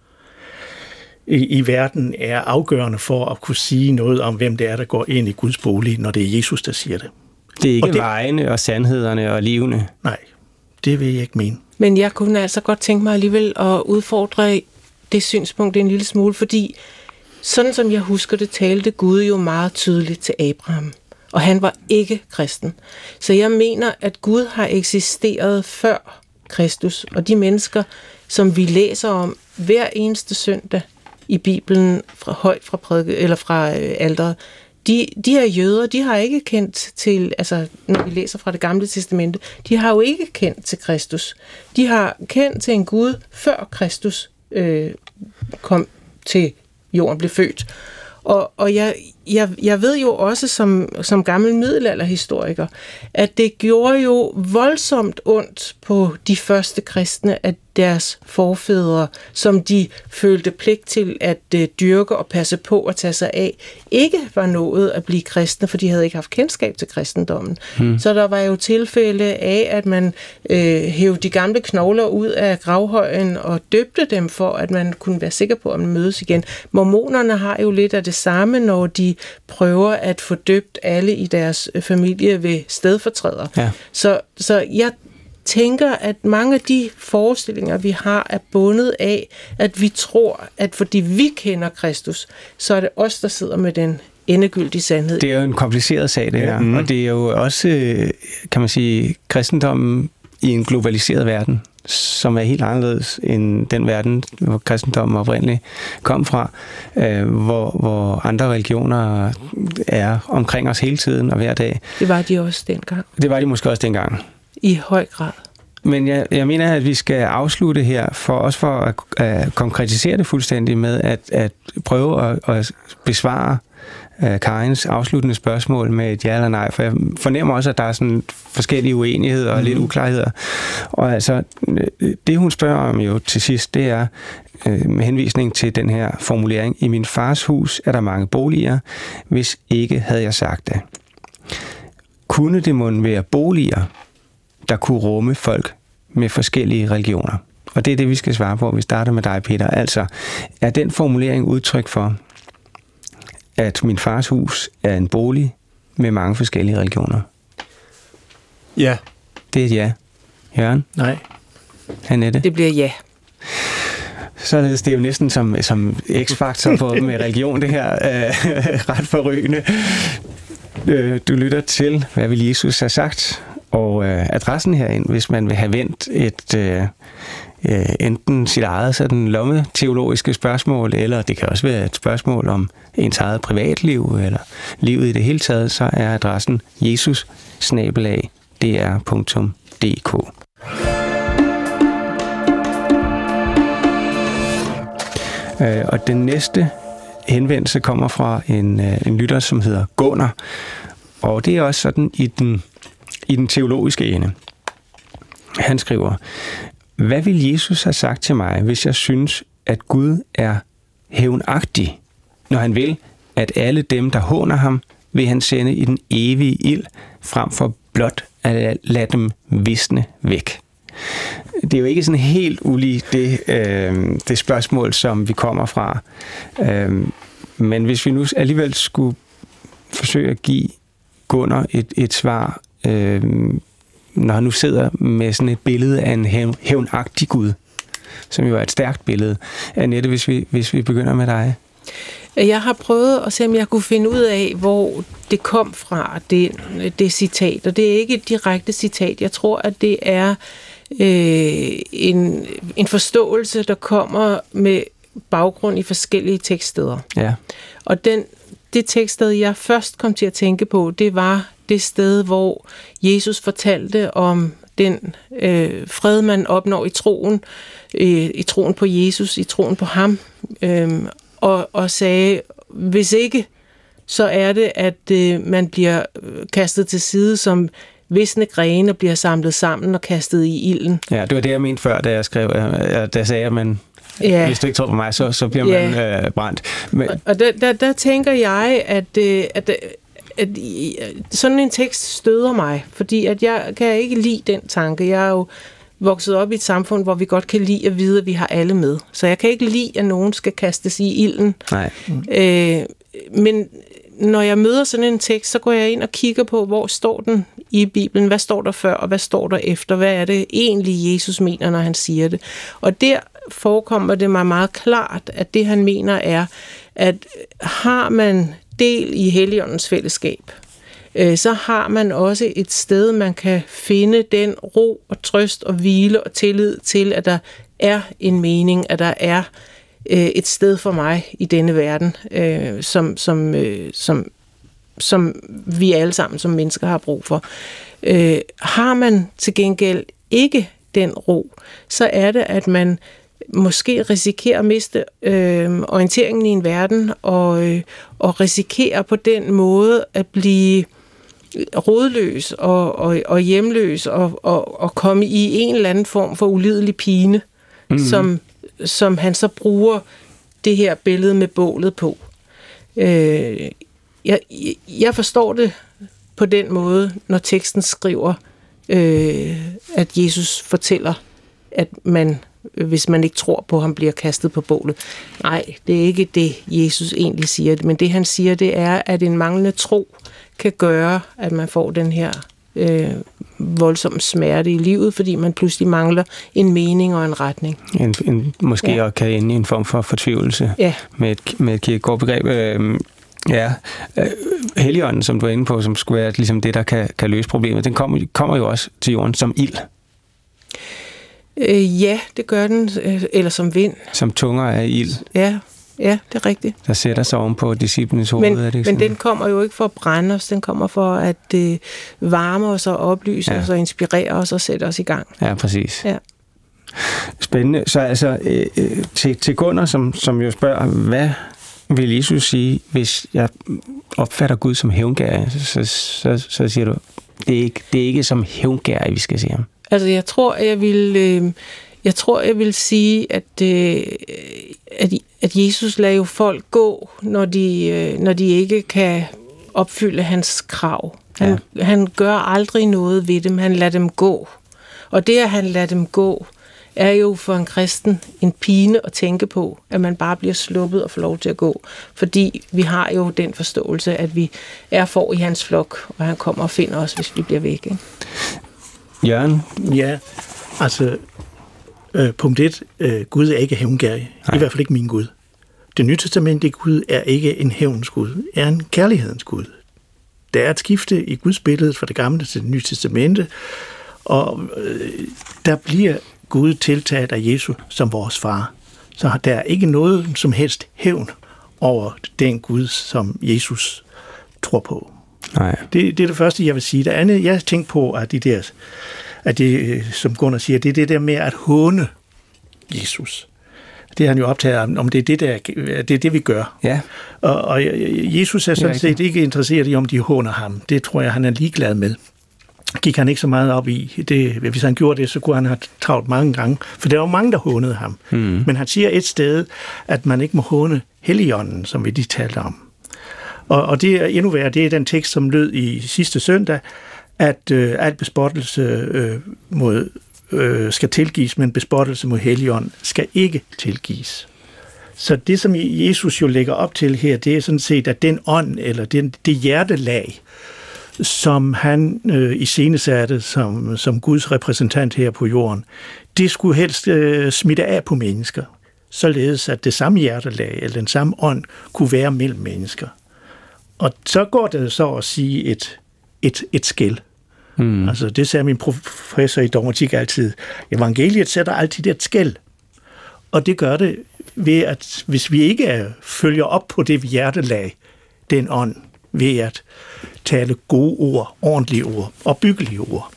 i verden er afgørende for at kunne sige noget om, hvem det er, der går ind i Guds bolig, når det er Jesus, der siger det. Det er ikke vejene og sandhederne og livene. Nej, det vil jeg ikke mene. Men jeg kunne altså godt tænke mig alligevel at udfordre det synspunkt en lille smule, fordi sådan som jeg husker det, talte Gud jo meget tydeligt til Abraham. Og han var ikke kristen. Så jeg mener, at Gud har eksisteret før Kristus, og de mennesker, som vi læser om hver eneste søndag i Bibelen, fra alteret, de er jøder, de har ikke kendt til, altså når vi læser fra det gamle testamente, de har jo ikke kendt til Kristus. De har kendt til en Gud, før Kristus kom til jorden, blev født. Og jeg ved jo også som gammel middelalderhistoriker, at det gjorde jo voldsomt ondt på de første kristne, at deres forfædre, som de følte pligt til at dyrke og passe på at tage sig af, ikke var nået at blive kristne, for de havde ikke haft kendskab til kristendommen. Så der var jo tilfælde af, at man hævde de gamle knogler ud af gravhøjen og døbte dem for, at man kunne være sikker på, at man mødes igen. Mormonerne har jo lidt af det samme, når de prøver at få døbt alle i deres familie ved stedfortræder. Ja. Så jeg tænker, at mange af de forestillinger, vi har, er bundet af, at vi tror, at fordi vi kender Kristus, så er det os, der sidder med den endegyldige sandhed. Det er jo en kompliceret sag, det her. Og det er jo også, kan man sige, kristendommen i en globaliseret verden, som er helt anderledes end den verden, hvor kristendommen oprindeligt kom fra, hvor andre religioner er omkring os hele tiden og hver dag. Det var de også dengang. Det var de måske også dengang. I høj grad. Men jeg mener, at vi skal afslutte her, for at konkretisere det fuldstændig med at prøve at besvare Karins afsluttende spørgsmål med et ja eller nej, for jeg fornemmer også, at der er sådan forskellige uenigheder og lidt uklarheder. Og altså, det hun spørger om jo til sidst, det er med henvisning til den her formulering, i min fars hus er der mange boliger, hvis ikke havde jeg sagt det. Kunne det mon være boliger, der kunne rumme folk med forskellige religioner? Og det er det, vi skal svare på. Vi starter med dig, Peter. Altså, er den formulering udtryk for, at min fars hus er en bolig med mange forskellige religioner? Ja. Det er et ja. Jørgen? Nej. Annette? Det bliver ja. Således, det er jo næsten som X-faktor på med religion, det her ret forrygende. Du lytter til, hvad vil Jesus have sagt? Og adressen herind, hvis man vil have vendt et enten sit eget sådan lommeteologiske spørgsmål, eller det kan også være et spørgsmål om ens eget privatliv, eller livet i det hele taget, så er adressen jesus@dr.dk. Og den næste henvendelse kommer fra en lytter, som hedder Gunnar, og det er også sådan i den teologiske ende. Han skriver: Hvad vil Jesus have sagt til mig, hvis jeg synes, at Gud er hævnagtig, når han vil, at alle dem, der håner ham, vil han sende i den evige ild, frem for blot at lade dem visne væk? Det er jo ikke sådan helt ulig det spørgsmål, som vi kommer fra. Men hvis vi nu alligevel skulle forsøge at give Gunnar et svar, når han nu sidder med sådan et billede af en hævnagtig Gud, som jo er et stærkt billede. Annette, hvis vi begynder med dig. Jeg har prøvet at se, om jeg kunne finde ud af, hvor det kom fra, det citat. Og det er ikke et direkte citat. Jeg tror, at det er en forståelse, der kommer med baggrund i forskellige tekststeder. Ja. Og det tekststed, jeg først kom til at tænke på, det var det sted, hvor Jesus fortalte om den fred, man opnår i troen på Jesus, i troen på ham, og sagde, hvis ikke, så er det, at man bliver kastet til side som visne grene og bliver samlet sammen og kastet i ilden. Ja, det var det, jeg mente før, da jeg skrev, da jeg sagde, at man... Ja. Hvis du ikke tror på mig, så bliver man brændt. Men... Og der tænker jeg, at sådan en tekst støder mig, fordi at jeg kan ikke lide den tanke. Jeg er jo vokset op i et samfund, hvor vi godt kan lide at vide, at vi har alle med. Så jeg kan ikke lide, at nogen skal kastes i ilden. Nej. Men når jeg møder sådan en tekst, så går jeg ind og kigger på, hvor står den i Bibelen, hvad står der før, og hvad står der efter, hvad er det egentlig, Jesus mener, når han siger det. Og der forekommer det mig meget klart, at det han mener er, at har man del i Helligåndens fællesskab, så har man også et sted, man kan finde den ro og trøst og hvile og tillid til, at der er en mening, at der er et sted for mig i denne verden, som vi alle sammen som mennesker har brug for. Har man til gengæld ikke den ro, så er det, at man måske risikerer at miste orienteringen i en verden, og risikerer på den måde at blive rodløs og hjemløs, og komme i en eller anden form for ulidelig pine, som han så bruger det her billede med bålet på. Jeg forstår det på den måde, når teksten skriver, at Jesus fortæller, at man, hvis man ikke tror på ham, bliver kastet på bålet. Nej, det er ikke det, Jesus egentlig siger. Men det, han siger, det er, at en manglende tro kan gøre, at man får den her voldsom smerte i livet, fordi man pludselig mangler en mening og en retning. Måske også kan ende i en form for fortvivlelse med et Kierkegaard-begreb. Helligånden, som du er inde på, som skulle være ligesom det, der kan løse problemet, den kommer jo også til jorden som ild. Ja, det gør den, eller som vind. Som tunger af ild. Ja, det er rigtigt. Der sætter sig oven på disciplenes hoved. Men den kommer jo ikke for at brænde os, den kommer for at varme os og oplyse os og inspirere os og sætte os i gang. Ja, præcis. Ja. Spændende. Så altså, til Gunnar, som jo spørger, hvad vil Jesus sige, hvis jeg opfatter Gud som hævngærig, så siger du, det er ikke som hævngærig, vi skal se ham. Altså, jeg tror, jeg vil sige, at Jesus lader jo folk gå, når de ikke kan opfylde hans krav. Han gør aldrig noget ved dem, han lader dem gå. Og det, at han lader dem gå, er jo for en kristen en pine at tænke på, at man bare bliver sluppet og får lov til at gå. Fordi vi har jo den forståelse, at vi er for i hans flok, og han kommer og finder os, hvis vi bliver væk. Ikke? Jørgen? Ja, altså punkt 1. Gud er ikke hævngærig. I hvert fald ikke min Gud. Det nye testamentlige Gud er ikke en hævnens Gud, er en kærlighedens Gud. Der er et skifte i Guds billede fra det gamle til det nye testamente, og der bliver Gud tiltaget af Jesus som vores far. Så der er ikke noget som helst hævn over den Gud, som Jesus tror på. Nej. Det er det første, jeg vil sige. Det andet, jeg tænker på, at det, som Gunnar siger, det er det der med at håne Jesus. Det er han jo optaget om det er det, vi gør. Ja. Og Jesus er sådan set ikke interesseret i, om de håner ham. Det tror jeg, han er ligeglad med. Gik han ikke så meget op i. Hvis han gjorde det, så kunne han have travlt mange gange. For der var mange, der hånede ham. Men han siger et sted, at man ikke må håne Helligånden, som vi lige talte om. Og det er endnu værre, det er den tekst, som lød i sidste søndag, at al bespottelse skal tilgives, men bespottelse mod Helligånden skal ikke tilgives. Så det, som Jesus jo lægger op til her, det er sådan set, at den ånd, eller det hjertelag, som han iscenesatte som Guds repræsentant her på jorden, det skulle helst smitte af på mennesker, således at det samme hjertelag, eller den samme ånd, kunne være mellem mennesker. Og så går det så at sige et skel. Altså det sagde min professor i dogmatik altid. Evangeliet sætter altid et skel. Og det gør det ved, at hvis vi ikke følger op på det hjertelag, den ånd, ved at tale gode ord, ordentlige ord, opbyggelige ord,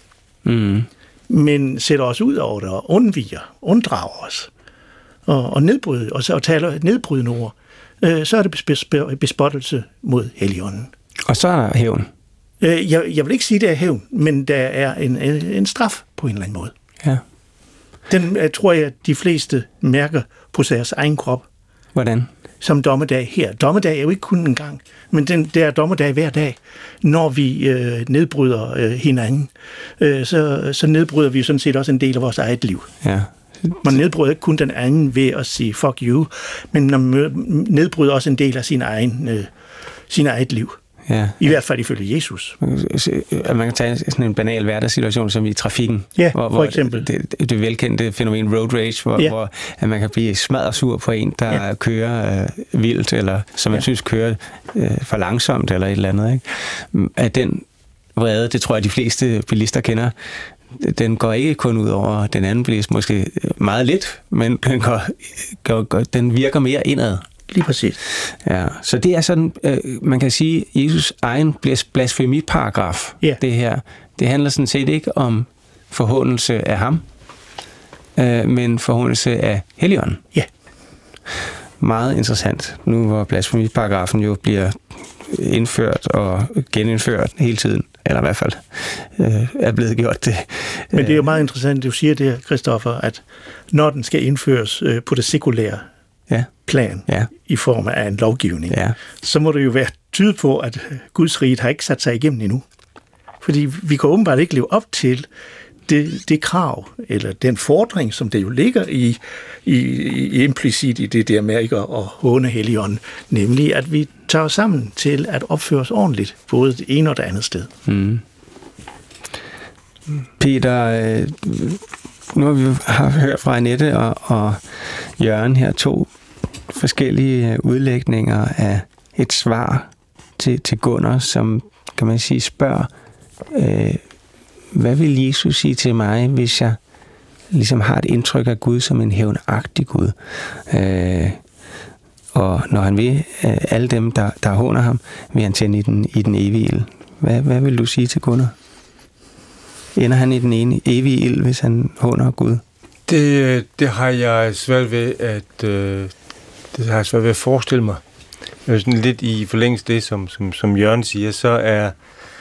men sætter os ud over det og unddrager os og nedbryder os og taler nedbrydende ord, så er det bespottelse mod Helligånden. Og så er der hævn. Jeg vil ikke sige, det er hævn, men der er en straf på en eller anden måde. Ja. Den tror jeg, de fleste mærker på deres egen krop. Hvordan? Som dommedag her. Dommedag er jo ikke kun en gang, men der er dommedag hver dag. Når vi nedbryder hinanden, så nedbryder vi sådan set også en del af vores eget liv. Ja. Man nedbryder ikke kun den anden ved at sige fuck you, men man nedbryder også en del af sin eget liv. Ja. I hvert fald ifølge Jesus. Man kan tage sådan en banal hverdagssituation som i trafikken. Ja, for eksempel. Det velkendte fænomen road rage, hvor at man kan blive smadret sur på en, der kører vildt, eller som man synes kører for langsomt, eller et eller andet. Ikke? At den vrede, det tror jeg, de fleste bilister kender, den går ikke kun ud over den anden bilist, måske meget lidt, men den virker mere indad. Lige præcis. Ja, så det er sådan, man kan sige, Jesus egen blasfemiparagraf, det her. Det handler sådan set ikke om forhåndelse af ham, men forhåndelse af Helligånden. Ja. Meget interessant, nu hvor blasfemiparagrafen jo bliver indført og genindført hele tiden, eller i hvert fald er blevet gjort det. Men det er jo meget interessant, du siger det, Christoffer, at når den skal indføres på det sekulære plan i form af en lovgivning, så må det jo være tydet på, at Guds rige har ikke sat sig igennem endnu. Fordi vi kan åbenbart ikke leve op til det krav, eller den fordring, som det jo ligger i implicit i det der med ikke at håne Helligånden, nemlig at vi tager os sammen til at opføre os ordentligt, både det ene og det andet sted. Peter, nu har vi hørt fra Annette og Jørgen her 2 forskellige udlægninger af et svar til Gunnar, som, kan man sige, spørger, hvad vil Jesus sige til mig, hvis jeg ligesom har et indtryk af Gud som en hævnagtig Gud? Og når han vil alle dem, der håner ham, vil han tænde i den evige ild. Hvad vil du sige til Gunnar? Ender han i den evige ild, hvis han håner Gud? Det har jeg svært ved at forestille mig. Sådan lidt i forlængelse det, som Jørgen siger, så er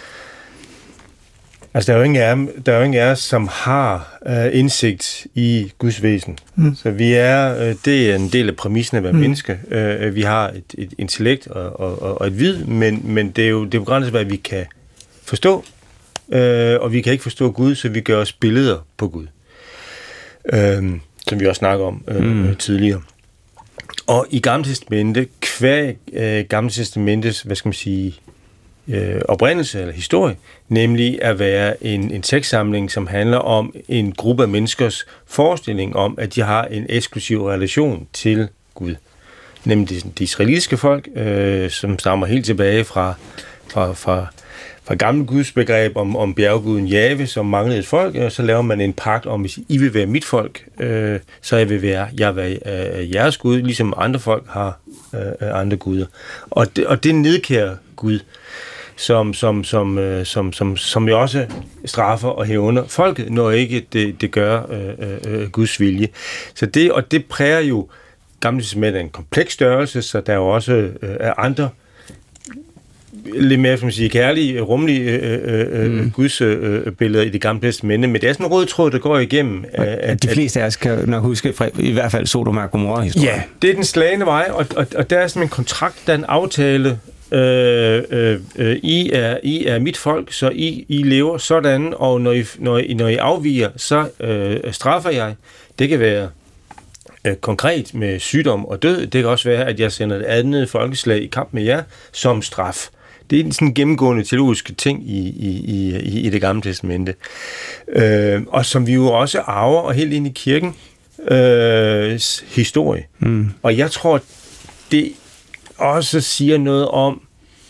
altså der er jo ingen af os, som har indsigt i Guds væsen. Så det er en del af præmissen at være menneske. Vi har et intellekt og et vid, men det er begrænset, hvad vi kan forstå. Og vi kan ikke forstå Gud, så vi gør os billeder på Gud. Som vi også snakker om tidligere. Og i Gamle Testamente, Gamle Testamentes, hvad skal man sige, oprindelse eller historie, nemlig at være en tekstsamling, som handler om en gruppe af menneskers forestilling om, at de har en eksklusiv relation til Gud. Nemlig de israelitiske folk, som stammer helt tilbage fra gamle gudsbegreb om bjergguden Jave, som manglede et folk, og så laver man en pagt om, hvis I vil være mit folk, så jeg vil være jeres Gud, ligesom andre folk har andre guder. Og det nedkærer Gud, som jo også straffer og hævner folket, når ikke det gør Guds vilje. Så det præger jo Gamle Testamentet en kompleks størrelse, så der er jo også andre lidt mere, som man siger, kærlige, rummelige Guds billeder i det Gamle Testamente, men det er sådan en rød tråd, der går igennem. At de fleste af os kan nok huske i hvert fald Sodom og Gomorra-historien. Ja, det er den slagende vej, og der er sådan en kontrakt, der er en aftale. I er mit folk, så I lever sådan, og når I afviger, så straffer jeg. Det kan være konkret med sygdom og død. Det kan også være, at jeg sender et andet folkeslag i kamp med jer som straf. Det er sådan en gennemgående teologiske ting i det Gamle Testamente. Og som vi jo også arver og helt ind i kirken historie. Og jeg tror, det også siger noget om,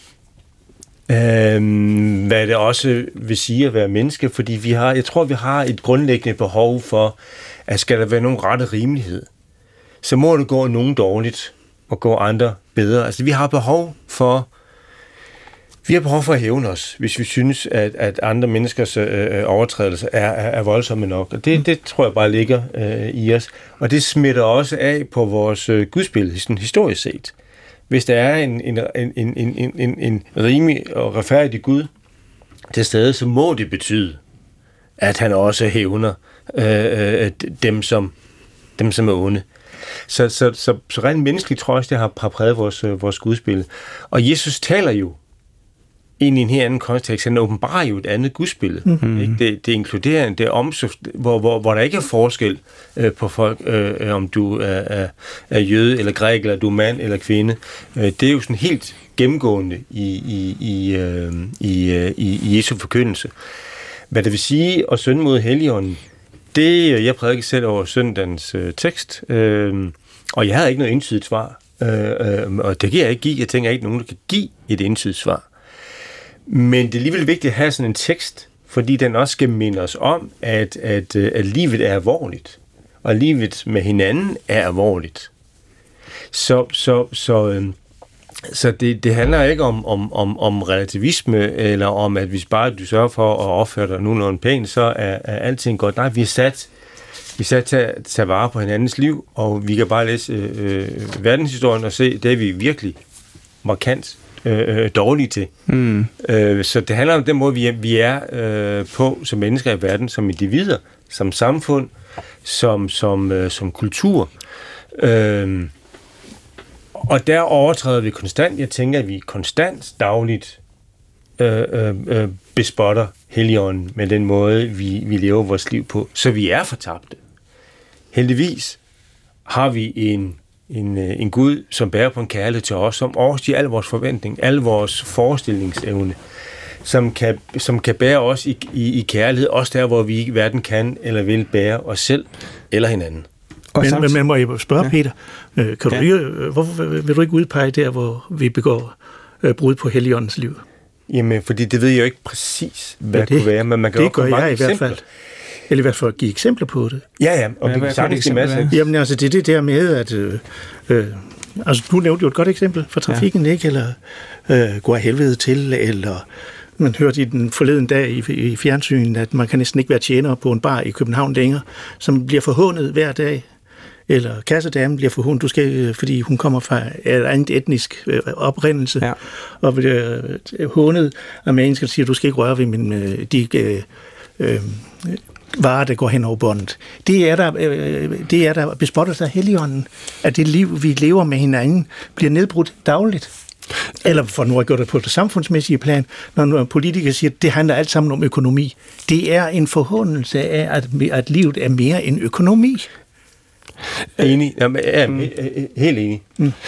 hvad det også vil sige at være menneske, fordi jeg tror, vi har et grundlæggende behov for, at skal der være nogen ret og rimelighed, så må det gå nogen dårligt, og gå andre bedre. Altså, vi har behov for at hævne os, hvis vi synes, at andre menneskers overtrædelser er voldsomme nok. Og det tror jeg bare ligger i os. Og det smitter også af på vores gudsbillede, sådan historisk set. Hvis der er en rimelig og retfærdig Gud til stede, så må det betyde, at han også hævner dem, som er onde. Så rent menneskeligt tror jeg også, det har præget vores gudsbillede. Og Jesus taler jo ind i en helt anden kontekst. Han åbenbarer jo et andet gudsbillede. Det inkluderer det hvor der ikke er forskel på folk, om du er jøde eller græk, eller du er mand eller kvinde. Det er jo sådan helt gennemgående i Jesu forkyndelse. Hvad det vil sige at synde mod Helligånden, jeg prædikede selv over søndagens tekst, og jeg havde ikke noget entydigt svar. Og det kan jeg ikke give. Jeg tænker ikke, nogen der kan give et entydigt svar. Men det er alligevel vigtigt at have sådan en tekst, fordi den også skal minde os om, at livet er alvorligt, og livet med hinanden er alvorligt. Så det handler ikke om relativisme, eller om, at hvis bare du sørger for at opføre dig nogenlunde pænt, så er alting godt. Nej, vi er sat til at tage vare på hinandens liv, og vi kan bare læse verdenshistorien og se, det er vi virkelig markant dårlige til. Så det handler om den måde, vi er på som mennesker i verden, som individer, som samfund, som kultur. Og der overtræder vi konstant. Jeg tænker, at vi konstant, dagligt bespotter Helligånden med den måde, vi lever vores liv på. Så vi er fortabte. Heldigvis har vi en Gud, som bærer på en kærlighed til os, som overstiger al vores forventning, al vores forestillingsevne, som kan bære os i kærlighed, også der, hvor vi ikke hverken kan eller vil bære os selv eller hinanden. Men må jeg spørge, Peter, hvorfor vil du ikke udpege der, hvor vi begår brud på Helligåndens liv? Jamen, fordi det ved jeg jo ikke præcis, hvad det kunne være, men man kan det gør jeg i hvert fald. Eller i hvert fald give eksempler på det. Ja, og vi kan sagtens give masser. Jamen altså, det er det der med, at altså, du nævnte jo et godt eksempel for trafikken, ikke? Eller gå af helvede til, eller man hørte i den forleden dag i fjernsynet, at man kan næsten ikke være tjener på en bar i København længere, som bliver forhånet hver dag. Eller kassedamen bliver forhånet, fordi hun kommer fra et andet etnisk oprindelse, og bliver hånet af mennesker, der siger, du skal ikke røre ved de varer, der går hen over båndet. Det er der bespottelse af Helligånden, at det liv, vi lever med hinanden, bliver nedbrudt dagligt. Eller for nu at gøre det på det samfundsmæssige plan, når politikere siger, at det handler alt sammen om økonomi. Det er en forhåndelse af, at livet er mere end økonomi. Enig. Helt enig.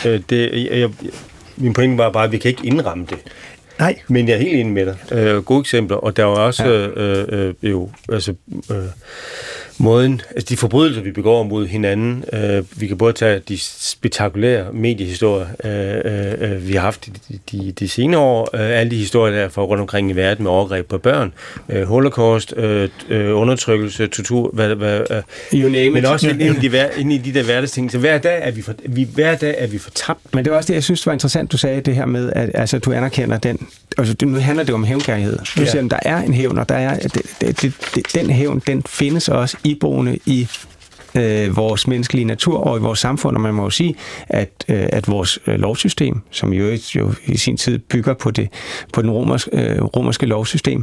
Min pointe var bare, at vi kan ikke indramme det. Nej. Men jeg er helt enig med dig. Gode eksempler, og der er også måden, altså de forbrydelser, vi begår mod hinanden. Vi kan både tage de spektakulære mediehistorier, vi har haft de senere år, alle de historier, der er fra rundt omkring i verden med overgreb på børn, holocaust, undertrykkelse, tortur, men også ind i de der hverdagsting. Så hver dag er vi fortabt. Men det var også det, jeg synes var interessant, du sagde det her med, at altså, du anerkender den. Altså, nu handler det om hævnkærlighed. Du siger, at der er en hævn, og der er den hævn, den findes også iboende i vores menneskelige natur og i vores samfund, og man må jo sige, at vores lovsystem, som jo i sin tid bygger på den romerske lovsystem,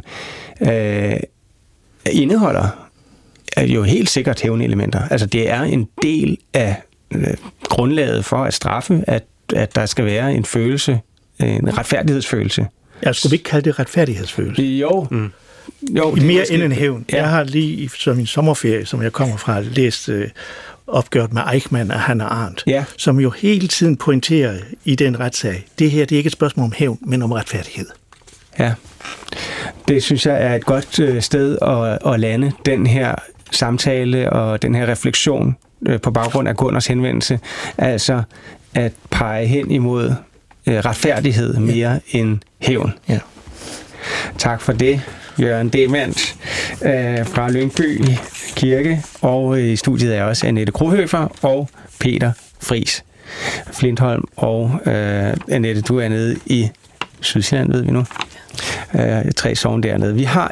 indeholder jo helt sikkert hævnelementer. Altså det er en del af grundlaget for at straffe, at der skal være en følelse, en retfærdighedsfølelse. Jeg skulle ikke kalde det retfærdighedsfølelse. Jo. Jo, mere end en hævn. Ja. Jeg har lige som min sommerferie, som jeg kommer fra, læst opgjort med Eichmann og Hannah Arendt, som jo hele tiden pointerer i den retssag. Det her, det er ikke et spørgsmål om hævn, men om retfærdighed. Ja, det synes jeg er et godt sted at lande den her samtale og den her refleksion på baggrund af Gunners henvendelse. Altså at pege hen imod retfærdighed mere end hævn. Ja. Tak for det, Jørgen Demand fra Lyngby Kirke, og i studiet er også Annette Krohøfer og Peter Friis Flintholm, og Annette, du er nede i Sydsjælland, ved vi nu. 3 sogne dernede. Vi har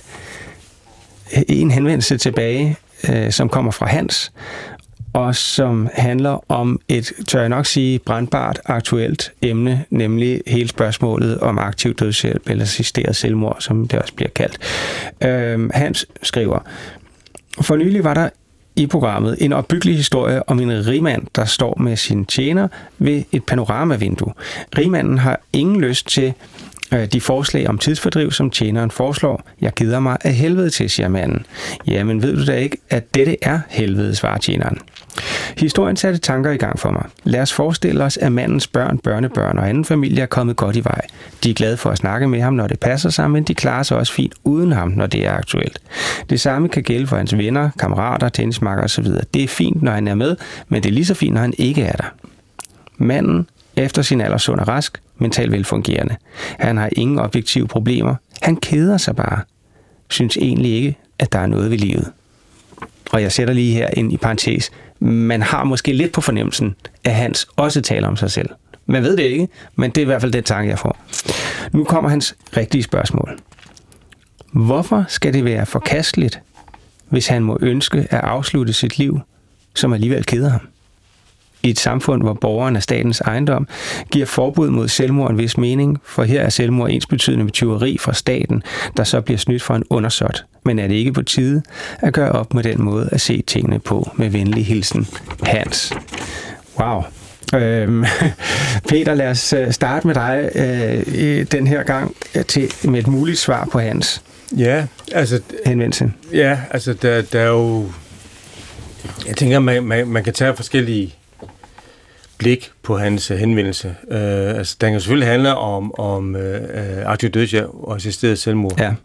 en henvendelse tilbage, som kommer fra Hans, og som handler om et, tør jeg nok sige, brandbart aktuelt emne, nemlig hele spørgsmålet om aktiv dødshjælp eller assisteret selvmord, som det også bliver kaldt. Hans skriver, for nylig var der i programmet en opbyggelig historie om en rigmand, der står med sin tjener ved et panoramavindue. Rigmanden har ingen lyst til de forslag om tidsfordriv, som tjeneren foreslår. Jeg gider mig af helvede til, siger manden. Jamen ved du da ikke, at dette er helvede, svarer tjeneren. Historien satte tanker i gang for mig. Lad os forestille os, at mandens børn, børnebørn og anden familie er kommet godt i vej. De er glade for at snakke med ham, når det passer sig, men de klarer sig også fint uden ham, når det er aktuelt. Det samme kan gælde for hans venner, kammerater, tennismakker osv. Det er fint, når han er med, men det er lige så fint, når han ikke er der. Manden, efter sin alder sund og rask, mentalt velfungerende. Han har ingen objektive problemer. Han keder sig bare. Synes egentlig ikke, at der er noget ved livet. Og jeg sætter lige her ind i parentes. Man har måske lidt på fornemmelsen, at Hans også taler om sig selv. Man ved det ikke, men det er i hvert fald den tanke, jeg får. Nu kommer hans rigtige spørgsmål. Hvorfor skal det være forkasteligt, hvis han må ønske at afslutte sit liv, som alligevel keder ham? I et samfund, hvor borgeren er statens ejendom, giver forbud mod selvmord en vis mening, for her er selvmord ensbetydende med tyveri fra staten, der så bliver snydt for en undersåt. Men er det ikke på tide at gøre op med den måde at se tingene på? Med venlig hilsen, Hans. Wow. Peter, lad os starte med dig den her gang med et muligt svar på Hans henvendelse. Ja, altså der er jo... Jeg tænker, man kan tage forskellige blik på hans henvendelse. Altså, den kan selvfølgelig handle om aktiv dødshjælp og assisteret selvmord. Ja.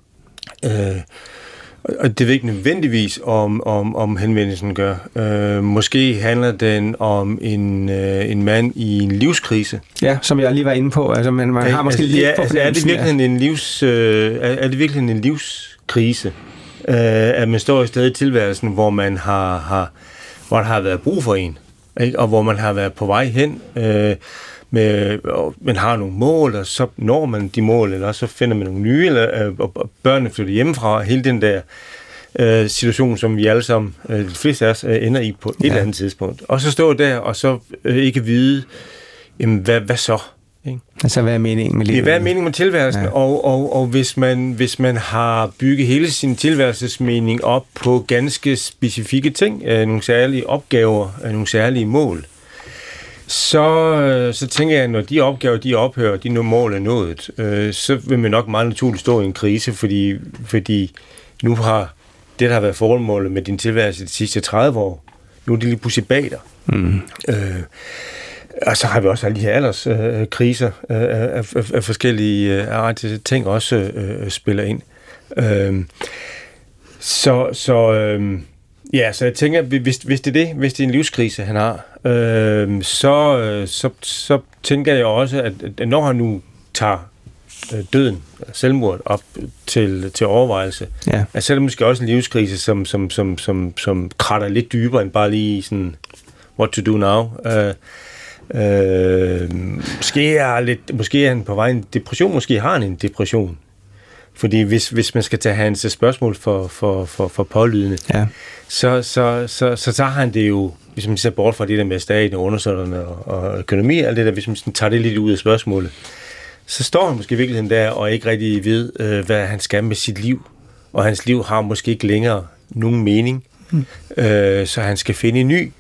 Og det ved ikke nødvendigvis om henvendelsen gør. Måske handler den om en mand i en livskrise. Ja, som jeg lige var inde på. Altså, man har måske lidt på altså, er det virkelig en livskrise? At man står i stedet i tilværelsen, hvor man har været brug for en, ikke? Og hvor man har været på vej hen, man har nogle mål, og så når man de mål, eller så finder man nogle nye, og børnene flytter hjemmefra, hele den der situation, som vi alle sammen, de fleste af os, ender i på et eller andet tidspunkt. Og så stå der, og så ikke vide, jamen, hvad så? Ikke? Altså, hvad er meningen med livet? Ja, hvad er meningen med tilværelsen? Ja. Og hvis man har bygget hele sin tilværelsesmening op på ganske specifikke ting, nogle særlige opgaver, nogle særlige mål, så tænker jeg, at når de opgaver, de ophører, de mål er nået, så vil man nok meget naturligt stå i en krise, fordi nu har det, der har været formålet med din tilværelse de sidste 30 år, nu er det lige pludselig bag dig. Mm. Og så har vi også alle de her alderskriser af forskellige ting også spiller ind. Ja, så jeg tænker, hvis det er en livskrise, han har, så tænker jeg også, at når han nu tager døden, selvmord op til overvejelse, at så er det måske også en livskrise, som kratter lidt dybere end bare lige sådan, what to do now. Måske er han på vej en depression, måske har han en depression. Fordi hvis man skal tage hans spørgsmål for pålydende, så tager han det jo, hvis man ser bort fra det der med staten og undersøgerne og økonomi, alt det der, hvis man tager det lidt ud af spørgsmålet, så står han måske i virkeligheden der og ikke rigtig ved, hvad han skal med sit liv. Og hans liv har måske ikke længere nogen mening. Så han skal finde en ny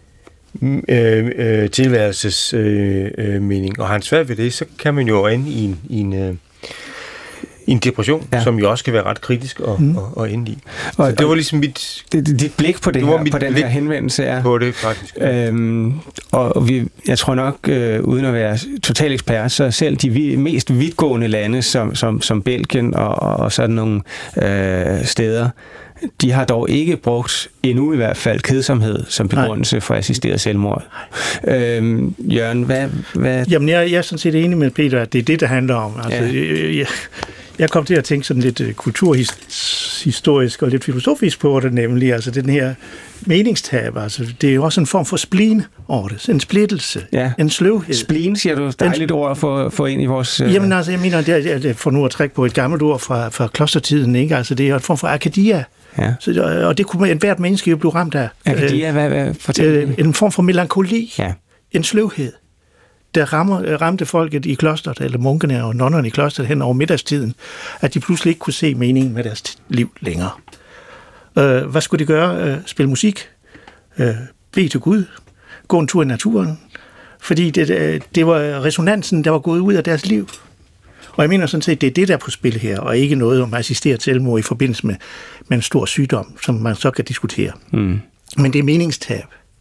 tilværelsesmening. Og har han svært ved det, så kan man jo ende i en depression, som jo også kan være ret kritisk at ende i. Så det var ligesom dit blik på det her, på den her henvendelse er. På det, faktisk. Jeg tror nok, uden at være total ekspert, så selv de mest vidtgående lande, som Belgien og sådan nogle steder, de har dog ikke brugt endnu i hvert fald kedsomhed som begrundelse for assisteret selvmord. Jørgen, hvad? Jamen, jeg er sådan set enig med Peter, at det er det, der handler om. Altså, jeg kom til at tænke sådan lidt kulturhistorisk og lidt filosofisk på det, nemlig altså den her meningstab. Altså, det er jo også en form for spleen over det. En splittelse. En sløvhed. Spleen, siger du, dejligt ord at få ind i vores... Jamen altså, jeg mener, det er for nu at trække på et gammelt ord fra klostertiden, ikke? Altså, det er en form for akadia. Og det kunne hvert menneske jo blive ramt af. Akadia, hvad fortæller en form for melankoli. En sløvhed, der ramte folket i klosteret, eller munkene og nonnerne i klosteret hen over middagstiden, at de pludselig ikke kunne se meningen med deres liv længere. Hvad skulle de gøre? Spille musik? Bede til Gud? Gå en tur i naturen? Fordi det var resonansen, der var gået ud af deres liv. Og jeg mener sådan set, det er det, der er på spil her, og ikke noget om assisteret selvmord i forbindelse med en stor sygdom, som man så kan diskutere. Men det er meningstab.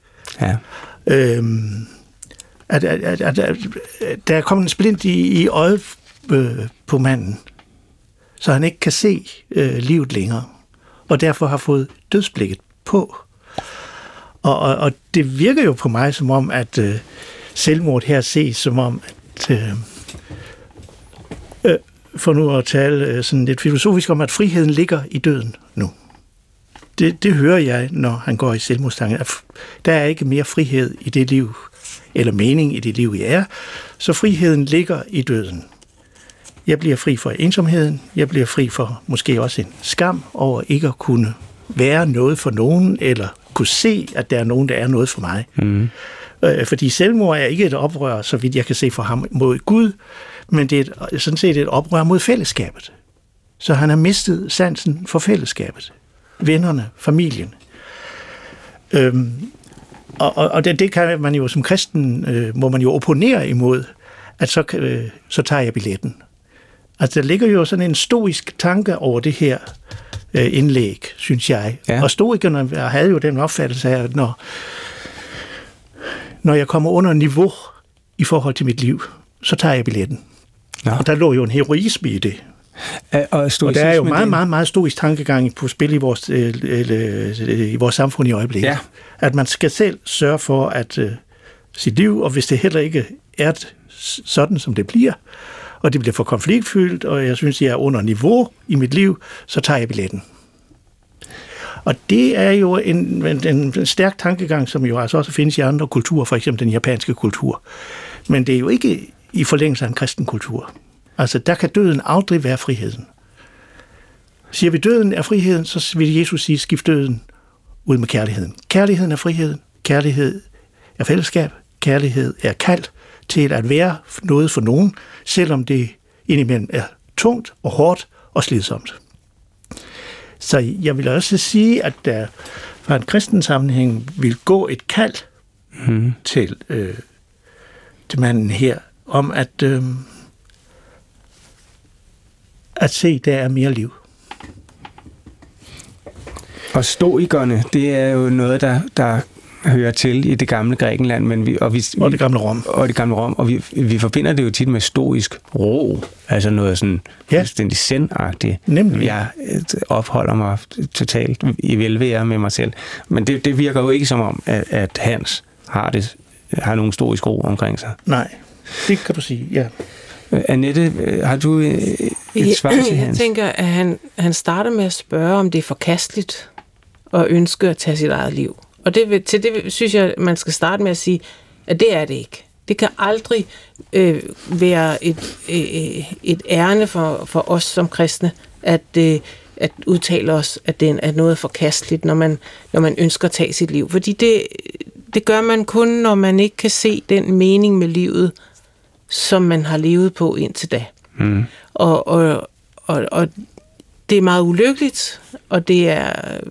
Der er kommet en splint i øjet på manden, så han ikke kan se livet længere, og derfor har fået dødsblikket på. Og det virker jo på mig som om, at selvmord her ses som om, at for nu at tale sådan lidt filosofisk om, at friheden ligger i døden nu. Det hører jeg, når han går i selvmordstanken. Der er ikke mere frihed i det liv, eller mening i det liv, jeg er, så friheden ligger i døden. Jeg bliver fri for ensomheden, jeg bliver fri for måske også en skam over ikke at kunne være noget for nogen, eller kunne se, at der er nogen, der er noget for mig. Fordi selvmord er ikke et oprør, så vidt jeg kan se for ham, mod Gud, men det er sådan set et oprør mod fællesskabet. Så han har mistet sansen for fællesskabet. Vennerne, familien. Og det kan man jo som kristen, må man jo opponere imod, at så tager jeg billetten. Altså der ligger jo sådan en stoisk tanke over det her indlæg, synes jeg. Og stoikerne havde jo den opfattelse af, at når jeg kommer under niveau i forhold til mit liv, så tager jeg billetten. Og der lå jo en heroisme i det. Og der er jo meget, meget, meget stoisk tankegang på spil i vores samfund i øjeblikket. At man skal selv sørge for at sit liv, og hvis det heller ikke er sådan, som det bliver, og det bliver for konfliktfyldt, og jeg synes, jeg er under niveau i mit liv, så tager jeg billetten. Og det er jo en stærk tankegang, som jo altså også findes i andre kulturer, for eksempel den japanske kultur. Men det er jo ikke i forlængelse af en kristen kultur. Altså, der kan døden aldrig være friheden. Siger vi, døden er friheden, så vil Jesus sige, skift døden ud med kærligheden. Kærligheden er friheden. Kærlighed er fællesskab. Kærlighed er kald til at være noget for nogen, selvom det indimellem er tungt og hårdt og slidsomt. Så jeg vil også sige, at der fra en kristen sammenhæng vil gå et kald til manden her, om at se, der er mere liv. Og stoikerne, det er jo noget, der hører til i det gamle Grækenland, men og det gamle Rom. Og det gamle Rom, og vi forbinder det jo tit med stoisk ro, altså noget sådan fuldstændig zen-agtigt. Nemlig. Jeg opholder mig totalt i velvære med mig selv. Men det virker jo ikke som om, at Hans har nogen stoisk ro omkring sig. Nej, det kan du sige, ja. Annette, har du et svar til Hans? Jeg tænker, at han starter med at spørge, om det er forkasteligt at ønske at tage sit eget liv. Og til det synes jeg, man skal starte med at sige, at det er det ikke. Det kan aldrig være et ærne for os som kristne, at udtale os, at det er noget forkasteligt, når man ønsker at tage sit liv. Fordi det gør man kun, når man ikke kan se den mening med livet, som man har levet på indtil da. Mm. Og det er meget ulykkeligt, og det er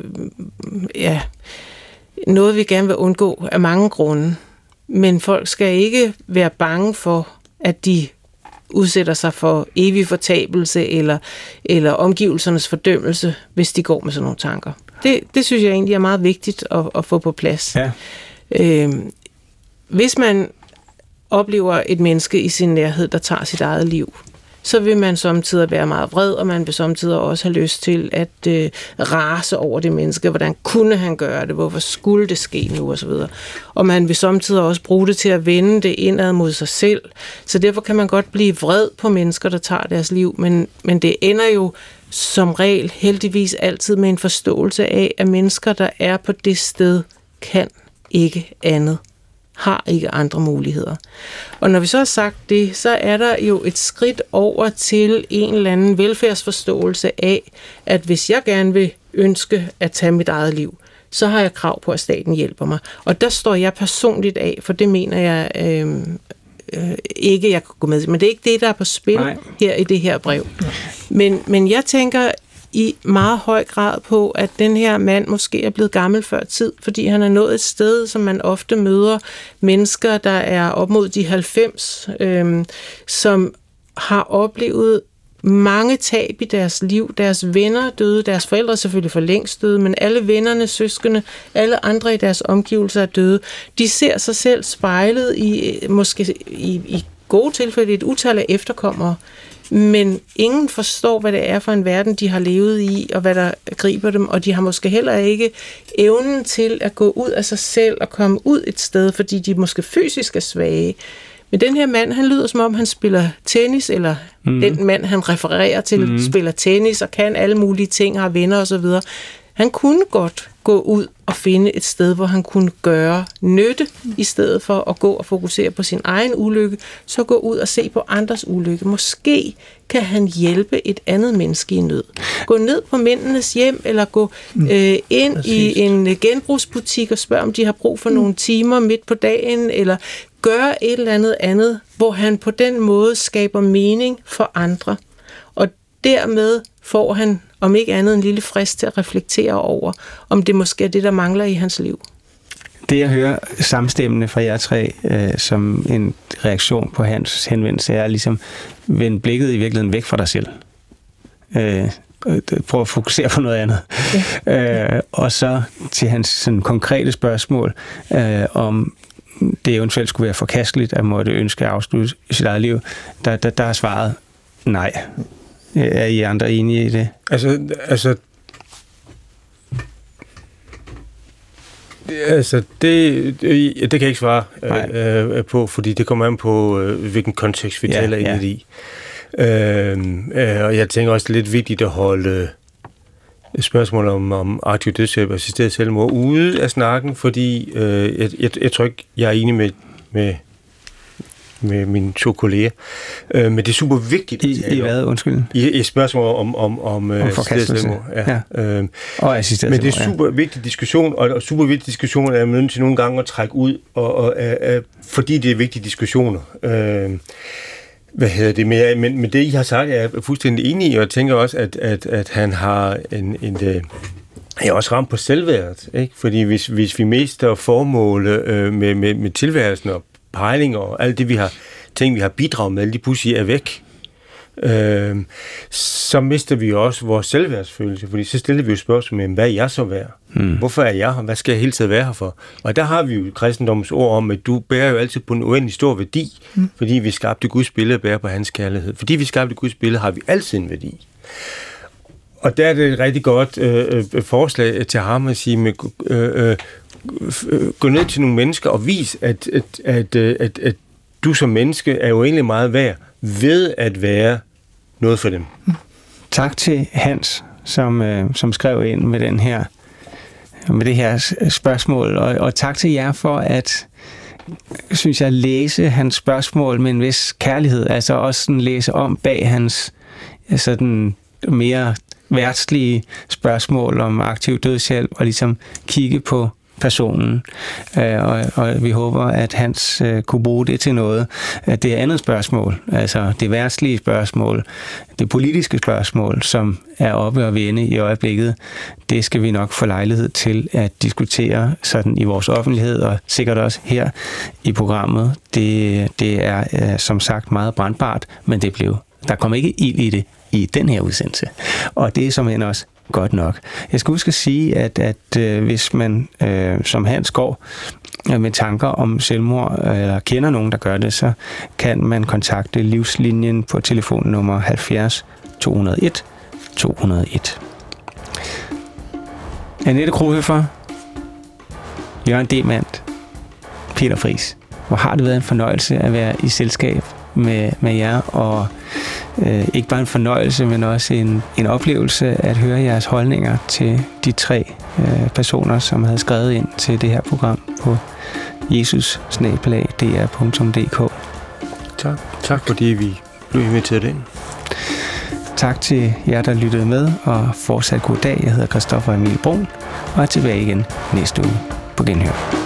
noget, vi gerne vil undgå af mange grunde. Men folk skal ikke være bange for, at de udsætter sig for evig fortabelse eller omgivelsernes fordømmelse, hvis de går med sådan nogle tanker. Det synes jeg egentlig er meget vigtigt at få på plads. Ja. Hvis man oplever et menneske i sin nærhed, der tager sit eget liv, så vil man samtidig være meget vred, og man vil samtidig også have lyst til at rase over det menneske. Hvordan kunne han gøre det? Hvorfor skulle det ske nu? Og så videre. Og man vil samtidig også bruge det til at vende det indad mod sig selv. Så derfor kan man godt blive vred på mennesker, der tager deres liv, men det ender jo som regel heldigvis altid med en forståelse af, at mennesker, der er på det sted, kan ikke andet. Har ikke andre muligheder. Og når vi så har sagt det, så er der jo et skridt over til en eller anden velfærdsforståelse af, at hvis jeg gerne vil ønske at tage mit eget liv, så har jeg krav på, at staten hjælper mig. Og der står jeg personligt af, for det mener jeg ikke, jeg kan gå med til. Men det er ikke det, der er på spil her i det her brev. Men jeg tænker i meget høj grad på, at den her mand måske er blevet gammel før tid, fordi han er nået et sted, som man ofte møder mennesker, der er op mod de 90, som har oplevet mange tab i deres liv. Deres venner døde, deres forældre er selvfølgelig for længst døde, men alle vennerne, søskende, alle andre i deres omgivelser er døde. De ser sig selv spejlet i gode tilfælde et utal af efterkommere, men ingen forstår, hvad det er for en verden, de har levet i, og hvad der griber dem, og de har måske heller ikke evnen til at gå ud af sig selv og komme ud et sted, fordi de måske fysisk er svage. Men den her mand, han lyder som om, han spiller tennis, eller den mand, han refererer til, spiller tennis og kan alle mulige ting, har venner osv. Han kunne godt gå ud og finde et sted, hvor han kunne gøre nytte, i stedet for at gå og fokusere på sin egen ulykke, så gå ud og se på andres ulykke. Måske kan han hjælpe et andet menneske i nød. Gå ned på mændenes hjem, eller gå ind i en genbrugsbutik og spørge, om de har brug for nogle timer midt på dagen, eller gøre et eller andet, hvor han på den måde skaber mening for andre. Og dermed får han, om ikke andet, en lille frist til at reflektere over, om det måske er det, der mangler i hans liv. Det, jeg hører samstemmende fra jer tre, som en reaktion på hans henvendelse, er ligesom vende blikket i virkeligheden væk fra dig selv. Prøv at fokusere på noget andet. Ja. Og så til hans sådan, konkrete spørgsmål, om det eventuelt skulle være forkasteligt, at måtte ønske at afslutte sit eget liv, der er svaret nej. Er I andre enige i det? Altså det kan jeg ikke svare på, fordi det kommer an på, hvilken kontekst vi taler ind i. Og jeg tænker også, det er lidt vigtigt at holde spørgsmål om aktiv dødshjælp og assisteret selvmord ude af snakken, fordi jeg tror ikke, jeg er enig med mine to kolleger. Men det er super vigtigt at tale om. I hvad, undskyld? I spørgsmål om forkastelse. Og assisteret. Men det er super vigtig diskussion, og super vigtig diskussion er jeg nødt til nogle gange at trække ud, fordi det er vigtige diskussioner. Men det, I har sagt, er jeg fuldstændig enig i, og jeg tænker også, at han har jeg er også ramt på selvværdet, ikke? Fordi hvis vi mister formålet med tilværelsen og pejling og alt det, vi har bidraget med, lige pludselig er væk, så mister vi også vores selvværdsfølelse, fordi så stiller vi jo spørgsmål, hvad er jeg så værd? Hvorfor er jeg her? Hvad skal jeg hele tiden være her for? Og der har vi jo kristendommens ord om, at du bærer jo altid på en uendelig stor værdi, fordi vi skabte Guds billede og bærer på hans kærlighed. Fordi vi skabte Guds billede, har vi altid en værdi. Og der er det et rigtig godt forslag til ham at sige, gå ned til nogle mennesker og vis, at du som menneske er jo egentlig meget værd ved at være noget for dem. Tak til Hans, som skrev ind med det her spørgsmål, og tak til jer for at, synes jeg, læse hans spørgsmål med en vis kærlighed, altså også sådan læse om bag hans sådan mere værtslige spørgsmål om aktiv dødshjælp, og ligesom kigge på personen, og vi håber, at Hans kunne bruge det til noget. Det andet spørgsmål, altså det værtslige spørgsmål, det politiske spørgsmål, som er oppe og vende i øjeblikket, det skal vi nok få lejlighed til at diskutere sådan i vores offentlighed, og sikkert også her i programmet. Det er som sagt meget brandbart, men der kom ikke ild i det i den her udsendelse. Og det er som end også godt nok. Jeg skal huske at sige, at hvis man som Hans går med tanker om selvmord, eller kender nogen, der gør det, så kan man kontakte Livslinjen på telefonnummer 70 201 201. Annette Krohøfer, Jørgen Demand, Peter Friis. Hvor har det været en fornøjelse at være i selskab med jer, og ikke bare en fornøjelse, men også en oplevelse at høre jeres holdninger til de 3 personer, som havde skrevet ind til det her program på jesus@dr.dk. Tak fordi vi blev inviteret ind. Tak til jer, der lyttede med, og fortsat god dag. Jeg hedder Christoffer Emil Brun, og er tilbage igen næste uge på Genhør.